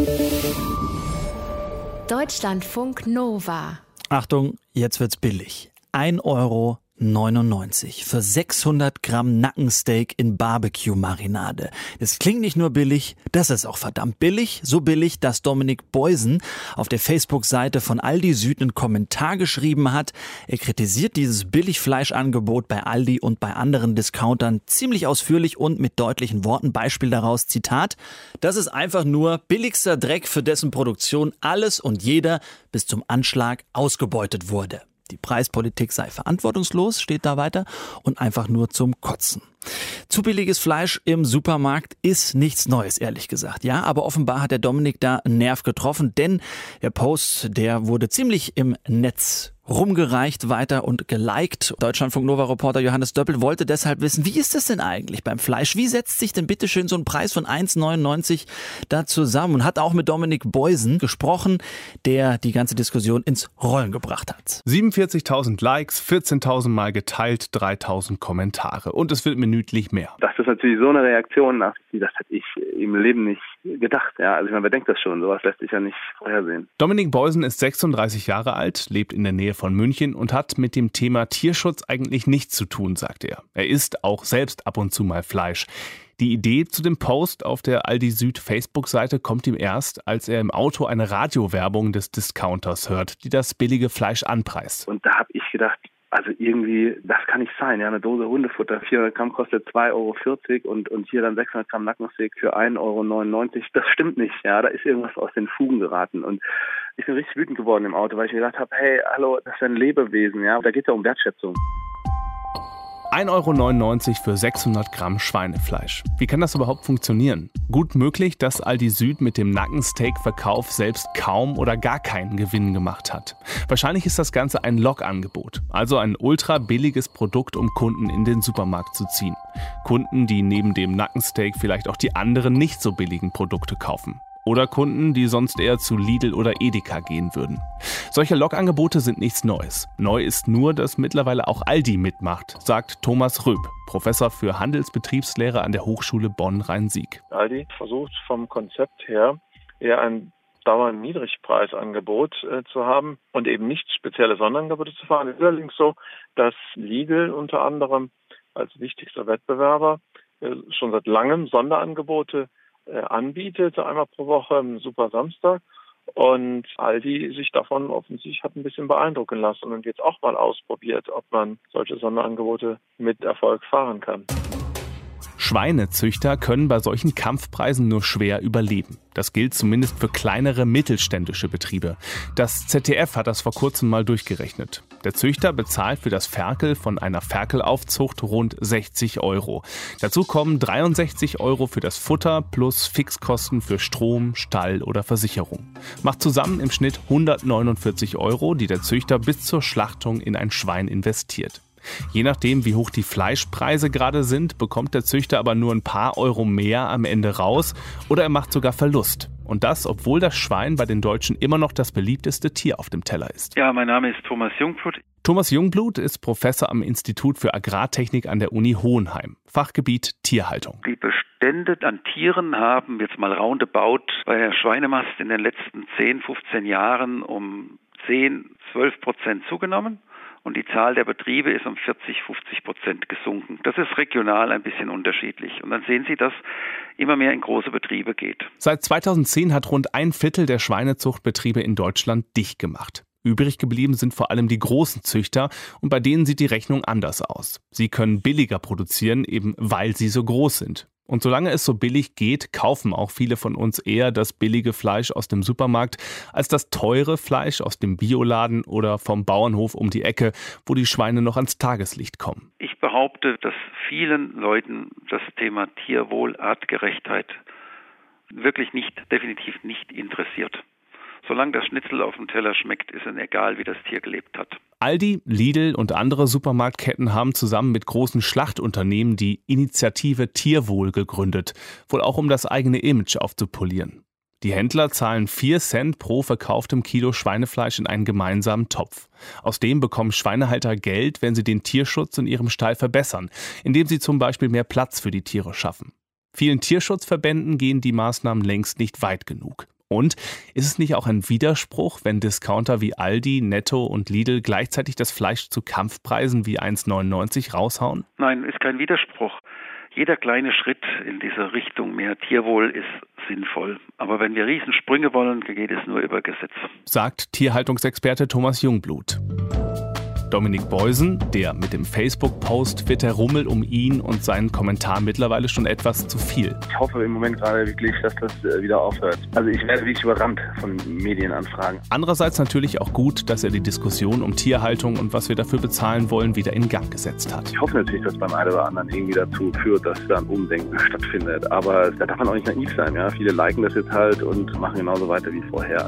Deutschlandfunk Nova. Achtung, jetzt wird's billig. ein Euro neunundneunzig für sechshundert Gramm Nackensteak in Barbecue-Marinade. Das klingt nicht nur billig, das ist auch verdammt billig. So billig, dass Dominik Beusen auf der Facebook-Seite von Aldi Süd einen Kommentar geschrieben hat. Er kritisiert dieses Billigfleischangebot bei Aldi und bei anderen Discountern ziemlich ausführlich und mit deutlichen Worten. Beispiel daraus, Zitat: Das ist einfach nur billigster Dreck, für dessen Produktion alles und jeder bis zum Anschlag ausgebeutet wurde. Die Preispolitik sei verantwortungslos, steht da weiter, und einfach nur zum Kotzen. Zu billiges Fleisch im Supermarkt ist nichts Neues, ehrlich gesagt. Ja, aber offenbar hat der Dominik da einen Nerv getroffen, denn der Post, der wurde ziemlich im Netz rumgereicht, weiter und geliked. Deutschlandfunk Nova-Reporter Johannes Döppel wollte deshalb wissen, wie ist das denn eigentlich beim Fleisch? Wie setzt sich denn bitteschön so ein Preis von eins neunundneunzig da zusammen? Und hat auch mit Dominik Beusen gesprochen, der die ganze Diskussion ins Rollen gebracht hat. siebenundvierzigtausend Likes, vierzehntausend Mal geteilt, dreitausend Kommentare. Und es wird minütlich mehr. Das ist natürlich so eine Reaktion, das hätte ich im Leben nicht gedacht. Ja, also ich meine, wer denkt das schon? Sowas lässt sich ja nicht vorhersehen. Dominik Beusen ist sechsunddreißig Jahre alt, lebt in der Nähe von München und hat mit dem Thema Tierschutz eigentlich nichts zu tun, sagt er. Er isst auch selbst ab und zu mal Fleisch. Die Idee zu dem Post auf der Aldi Süd Facebook-Seite kommt ihm erst, als er im Auto eine Radiowerbung des Discounters hört, die das billige Fleisch anpreist. Und da habe ich gedacht, also irgendwie, das kann nicht sein. Ja, eine Dose Hundefutter, vierhundert Gramm kostet zwei Euro vierzig und, und hier dann sechshundert Gramm Nackensteak für ein Euro neunundneunzig. Das stimmt nicht. Ja, da ist irgendwas aus den Fugen geraten. Und ich bin richtig wütend geworden im Auto, weil ich mir gedacht habe, hey, hallo, das ist ein Lebewesen. Ja, da geht es ja um Wertschätzung. ein Euro neunundneunzig für sechshundert Gramm Schweinefleisch. Wie kann das überhaupt funktionieren? Gut möglich, dass Aldi Süd mit dem Nackensteak-Verkauf selbst kaum oder gar keinen Gewinn gemacht hat. Wahrscheinlich ist das Ganze ein Lock-Angebot, also ein ultra billiges Produkt, um Kunden in den Supermarkt zu ziehen. Kunden, die neben dem Nackensteak vielleicht auch die anderen nicht so billigen Produkte kaufen. Oder Kunden, die sonst eher zu Lidl oder Edeka gehen würden. Solche Lockangebote sind nichts Neues. Neu ist nur, dass mittlerweile auch Aldi mitmacht, sagt Thomas Röb, Professor für Handelsbetriebslehre an der Hochschule Bonn-Rhein-Sieg. Aldi versucht vom Konzept her eher ein dauernd Niedrigpreisangebot äh, zu haben und eben nicht spezielle Sonderangebote zu fahren. Es ist allerdings so, dass Lidl unter anderem als wichtigster Wettbewerber äh, schon seit langem Sonderangebote anbietet, einmal pro Woche im Super Samstag, und Aldi sich davon offensichtlich hat ein bisschen beeindrucken lassen und jetzt auch mal ausprobiert, ob man solche Sonderangebote mit Erfolg fahren kann. Schweinezüchter können bei solchen Kampfpreisen nur schwer überleben. Das gilt zumindest für kleinere mittelständische Betriebe. Das Z D F hat das vor kurzem mal durchgerechnet. Der Züchter bezahlt für das Ferkel von einer Ferkelaufzucht rund sechzig Euro. Dazu kommen dreiundsechzig Euro für das Futter plus Fixkosten für Strom, Stall oder Versicherung. Macht zusammen im Schnitt hundertneunundvierzig Euro, die der Züchter bis zur Schlachtung in ein Schwein investiert. Je nachdem, wie hoch die Fleischpreise gerade sind, bekommt der Züchter aber nur ein paar Euro mehr am Ende raus oder er macht sogar Verlust. Und das, obwohl das Schwein bei den Deutschen immer noch das beliebteste Tier auf dem Teller ist. Ja, mein Name ist Thomas Jungblut. Thomas Jungblut ist Professor am Institut für Agrartechnik an der Uni Hohenheim. Fachgebiet Tierhaltung. Die Bestände an Tieren haben jetzt mal roundabout bei der Schweinemast in den letzten zehn, fünfzehn Jahren um zehn, zwölf Prozent zugenommen. Und die Zahl der Betriebe ist um vierzig, fünfzig Prozent gesunken. Das ist regional ein bisschen unterschiedlich. Und dann sehen Sie, dass immer mehr in große Betriebe geht. Seit zweitausendzehn hat rund ein Viertel der Schweinezuchtbetriebe in Deutschland dicht gemacht. Übrig geblieben sind vor allem die großen Züchter und bei denen sieht die Rechnung anders aus. Sie können billiger produzieren, eben weil sie so groß sind. Und solange es so billig geht, kaufen auch viele von uns eher das billige Fleisch aus dem Supermarkt als das teure Fleisch aus dem Bioladen oder vom Bauernhof um die Ecke, wo die Schweine noch ans Tageslicht kommen. Ich behaupte, dass vielen Leuten das Thema Tierwohl, Artgerechtheit wirklich nicht, definitiv nicht interessiert. Solange das Schnitzel auf dem Teller schmeckt, ist es egal, wie das Tier gelebt hat. Aldi, Lidl und andere Supermarktketten haben zusammen mit großen Schlachtunternehmen die Initiative Tierwohl gegründet, wohl auch um das eigene Image aufzupolieren. Die Händler zahlen vier Cent pro verkauftem Kilo Schweinefleisch in einen gemeinsamen Topf. Aus dem bekommen Schweinehalter Geld, wenn sie den Tierschutz in ihrem Stall verbessern, indem sie zum Beispiel mehr Platz für die Tiere schaffen. Vielen Tierschutzverbänden gehen die Maßnahmen längst nicht weit genug. Und ist es nicht auch ein Widerspruch, wenn Discounter wie Aldi, Netto und Lidl gleichzeitig das Fleisch zu Kampfpreisen wie eins neunundneunzig raushauen? Nein, ist kein Widerspruch. Jeder kleine Schritt in diese Richtung mehr Tierwohl ist sinnvoll. Aber wenn wir Riesensprünge wollen, geht es nur über Gesetz. Sagt Tierhaltungsexperte Thomas Jungblut. Dominik Beusen, der mit dem Facebook-Post wird der Rummel um ihn und seinen Kommentar mittlerweile schon etwas zu viel. Ich hoffe im Moment gerade wirklich, dass das wieder aufhört. Also ich werde wirklich überrannt von Medienanfragen. Andererseits natürlich auch gut, dass er die Diskussion um Tierhaltung und was wir dafür bezahlen wollen, wieder in Gang gesetzt hat. Ich hoffe natürlich, dass beim einen oder anderen irgendwie dazu führt, dass da ein Umdenken stattfindet. Aber da darf man auch nicht naiv sein. Ja? Viele liken das jetzt halt und machen genauso weiter wie vorher.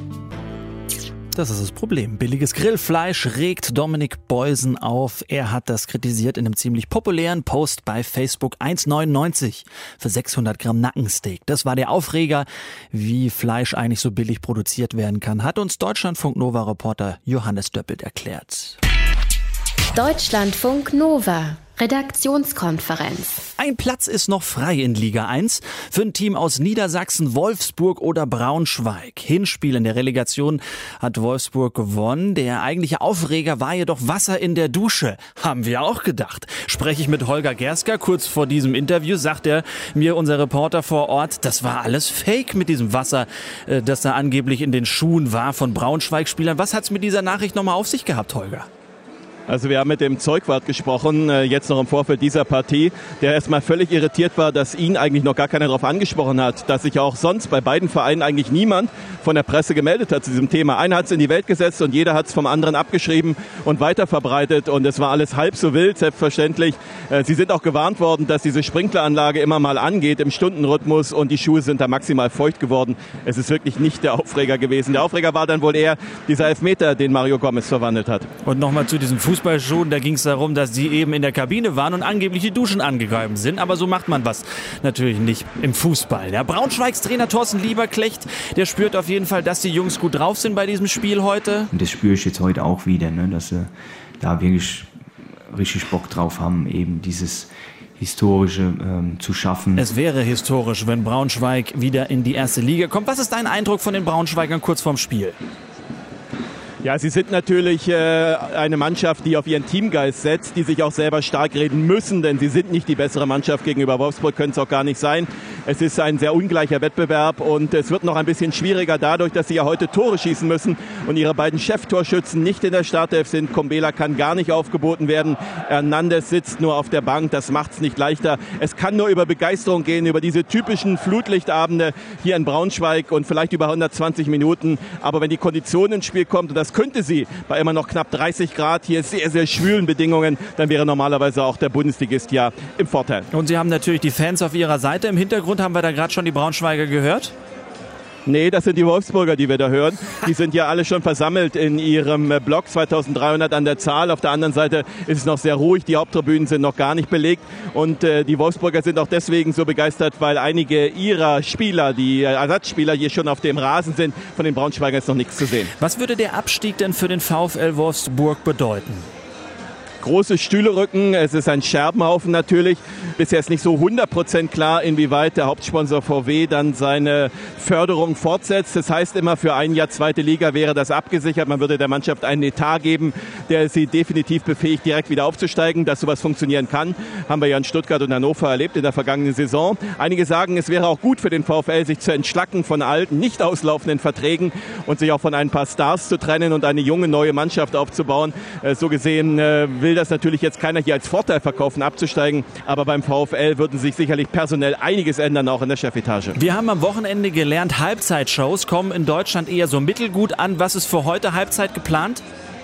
Das ist das Problem. Billiges Grillfleisch regt Dominik Beusen auf. Er hat das kritisiert in einem ziemlich populären Post bei Facebook. eins neunundneunzig für sechshundert Gramm Nackensteak. Das war der Aufreger, wie Fleisch eigentlich so billig produziert werden kann, hat uns Deutschlandfunk Nova-Reporter Johannes Döppelt erklärt. Deutschlandfunk Nova. Redaktionskonferenz. Ein Platz ist noch frei in Liga eins für ein Team aus Niedersachsen, Wolfsburg oder Braunschweig. Hinspiel in der Relegation hat Wolfsburg gewonnen. Der eigentliche Aufreger war jedoch Wasser in der Dusche. Haben wir auch gedacht. Spreche ich mit Holger Gersker kurz vor diesem Interview, sagt er mir, unser Reporter vor Ort, das war alles Fake mit diesem Wasser, das da angeblich in den Schuhen war von Braunschweig-Spielern. Was hat's mit dieser Nachricht nochmal auf sich gehabt, Holger? Also wir haben mit dem Zeugwart gesprochen, jetzt noch im Vorfeld dieser Partie, der erstmal völlig irritiert war, dass ihn eigentlich noch gar keiner darauf angesprochen hat, dass sich auch sonst bei beiden Vereinen eigentlich niemand von der Presse gemeldet hat zu diesem Thema. Einer hat es in die Welt gesetzt und jeder hat es vom anderen abgeschrieben und weiterverbreitet und es war alles halb so wild, selbstverständlich. Sie sind auch gewarnt worden, dass diese Sprinkleranlage immer mal angeht im Stundenrhythmus und die Schuhe sind da maximal feucht geworden. Es ist wirklich nicht der Aufreger gewesen. Der Aufreger war dann wohl eher dieser Elfmeter, den Mario Gomez verwandelt hat. Und nochmal zu diesem Fuß Fußballschuhen, da ging es darum, dass sie eben in der Kabine waren und angeblich die Duschen angegeben sind. Aber so macht man was natürlich nicht im Fußball. Der Braunschweigs Trainer Thorsten Lieberknecht, der spürt auf jeden Fall, dass die Jungs gut drauf sind bei diesem Spiel heute. Und das spüre ich jetzt heute auch wieder, ne, dass sie da wirklich richtig Bock drauf haben, eben dieses Historische ähm, zu schaffen. Es wäre historisch, wenn Braunschweig wieder in die erste Liga kommt. Was ist dein Eindruck von den Braunschweigern kurz vorm Spiel? Ja, sie sind natürlich äh, eine Mannschaft, die auf ihren Teamgeist setzt, die sich auch selber stark reden müssen, denn sie sind nicht die bessere Mannschaft gegenüber Wolfsburg, können es auch gar nicht sein. Es ist ein sehr ungleicher Wettbewerb und es wird noch ein bisschen schwieriger dadurch, dass sie ja heute Tore schießen müssen und ihre beiden Cheftorschützen nicht in der Startelf sind. Kombela kann gar nicht aufgeboten werden. Hernandez sitzt nur auf der Bank. Das macht es nicht leichter. Es kann nur über Begeisterung gehen, über diese typischen Flutlichtabende hier in Braunschweig und vielleicht über hundertzwanzig Minuten. Aber wenn die Kondition ins Spiel kommt, und das könnte sie bei immer noch knapp dreißig Grad, hier sehr, sehr schwülen Bedingungen, dann wäre normalerweise auch der Bundesligist ja im Vorteil. Und Sie haben natürlich die Fans auf Ihrer Seite. Im Hintergrund haben wir da gerade schon die Braunschweiger gehört. Nee, das sind die Wolfsburger, die wir da hören. Die sind ja alle schon versammelt in ihrem Block, zweitausenddreihundert an der Zahl. Auf der anderen Seite ist es noch sehr ruhig, die Haupttribünen sind noch gar nicht belegt. Und äh, die Wolfsburger sind auch deswegen so begeistert, weil einige ihrer Spieler, die Ersatzspieler, hier schon auf dem Rasen sind. Von den Braunschweigern ist noch nichts zu sehen. Was würde der Abstieg denn für den VfL Wolfsburg bedeuten? Große Stühle rücken, es ist ein Scherbenhaufen natürlich. Bisher ist nicht so hundert Prozent klar, inwieweit der Hauptsponsor V W dann seine Förderung fortsetzt. Das heißt immer, für ein Jahr zweite Liga wäre das abgesichert. Man würde der Mannschaft einen Etat geben, der sie definitiv befähigt, direkt wieder aufzusteigen. Dass sowas funktionieren kann, haben wir ja in Stuttgart und Hannover erlebt in der vergangenen Saison. Einige sagen, es wäre auch gut für den VfL, sich zu entschlacken von alten, nicht auslaufenden Verträgen und sich auch von ein paar Stars zu trennen und eine junge, neue Mannschaft aufzubauen. So gesehen will das natürlich jetzt keiner hier als Vorteil verkaufen, abzusteigen. Aber beim VfL würden sich sicherlich personell einiges ändern, auch in der Chefetage. Wir haben am Wochenende gelernt, Halbzeitshows kommen in Deutschland eher so mittelgut an. Was ist für heute Halbzeit geplant?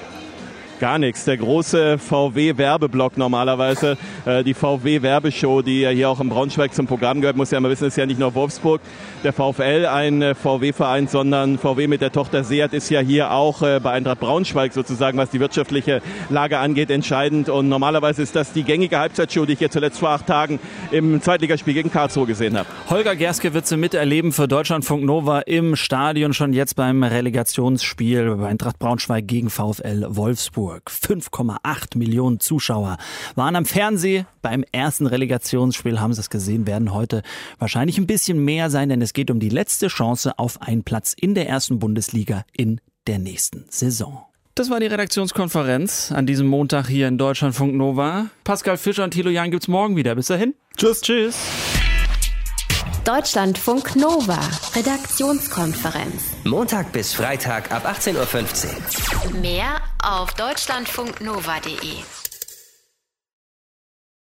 Gar nichts. Der große V W-Werbeblock normalerweise. Äh, die V W-Werbeshow, die ja hier auch in Braunschweig zum Programm gehört, muss ja mal wissen, ist ja nicht nur Wolfsburg, der VfL ein äh, V W-Verein, sondern V W mit der Tochter Seat ist ja hier auch äh, bei Eintracht Braunschweig sozusagen, was die wirtschaftliche Lage angeht, entscheidend. Und normalerweise ist das die gängige Halbzeitshow, die ich hier zuletzt vor acht Tagen im Zweitligaspiel gegen Karlsruhe gesehen habe. Holger Gerske wird sie miterleben für Deutschlandfunk Nova im Stadion, schon jetzt beim Relegationsspiel bei Eintracht Braunschweig gegen VfL Wolfsburg. fünf Komma acht Millionen Zuschauer waren am Fernsehen beim ersten Relegationsspiel, haben Sie es gesehen, werden heute wahrscheinlich ein bisschen mehr sein, denn es geht um die letzte Chance auf einen Platz in der ersten Bundesliga in der nächsten Saison. Das war die Redaktionskonferenz an diesem Montag hier in Deutschlandfunk Nova. Pascal Fischer und Thilo Jahn gibt's morgen wieder. Bis dahin. Tschüss. Tschüss. Deutschlandfunk Nova, Redaktionskonferenz. Montag bis Freitag ab achtzehn Uhr fünfzehn. Mehr auf deutschlandfunknova punkt de.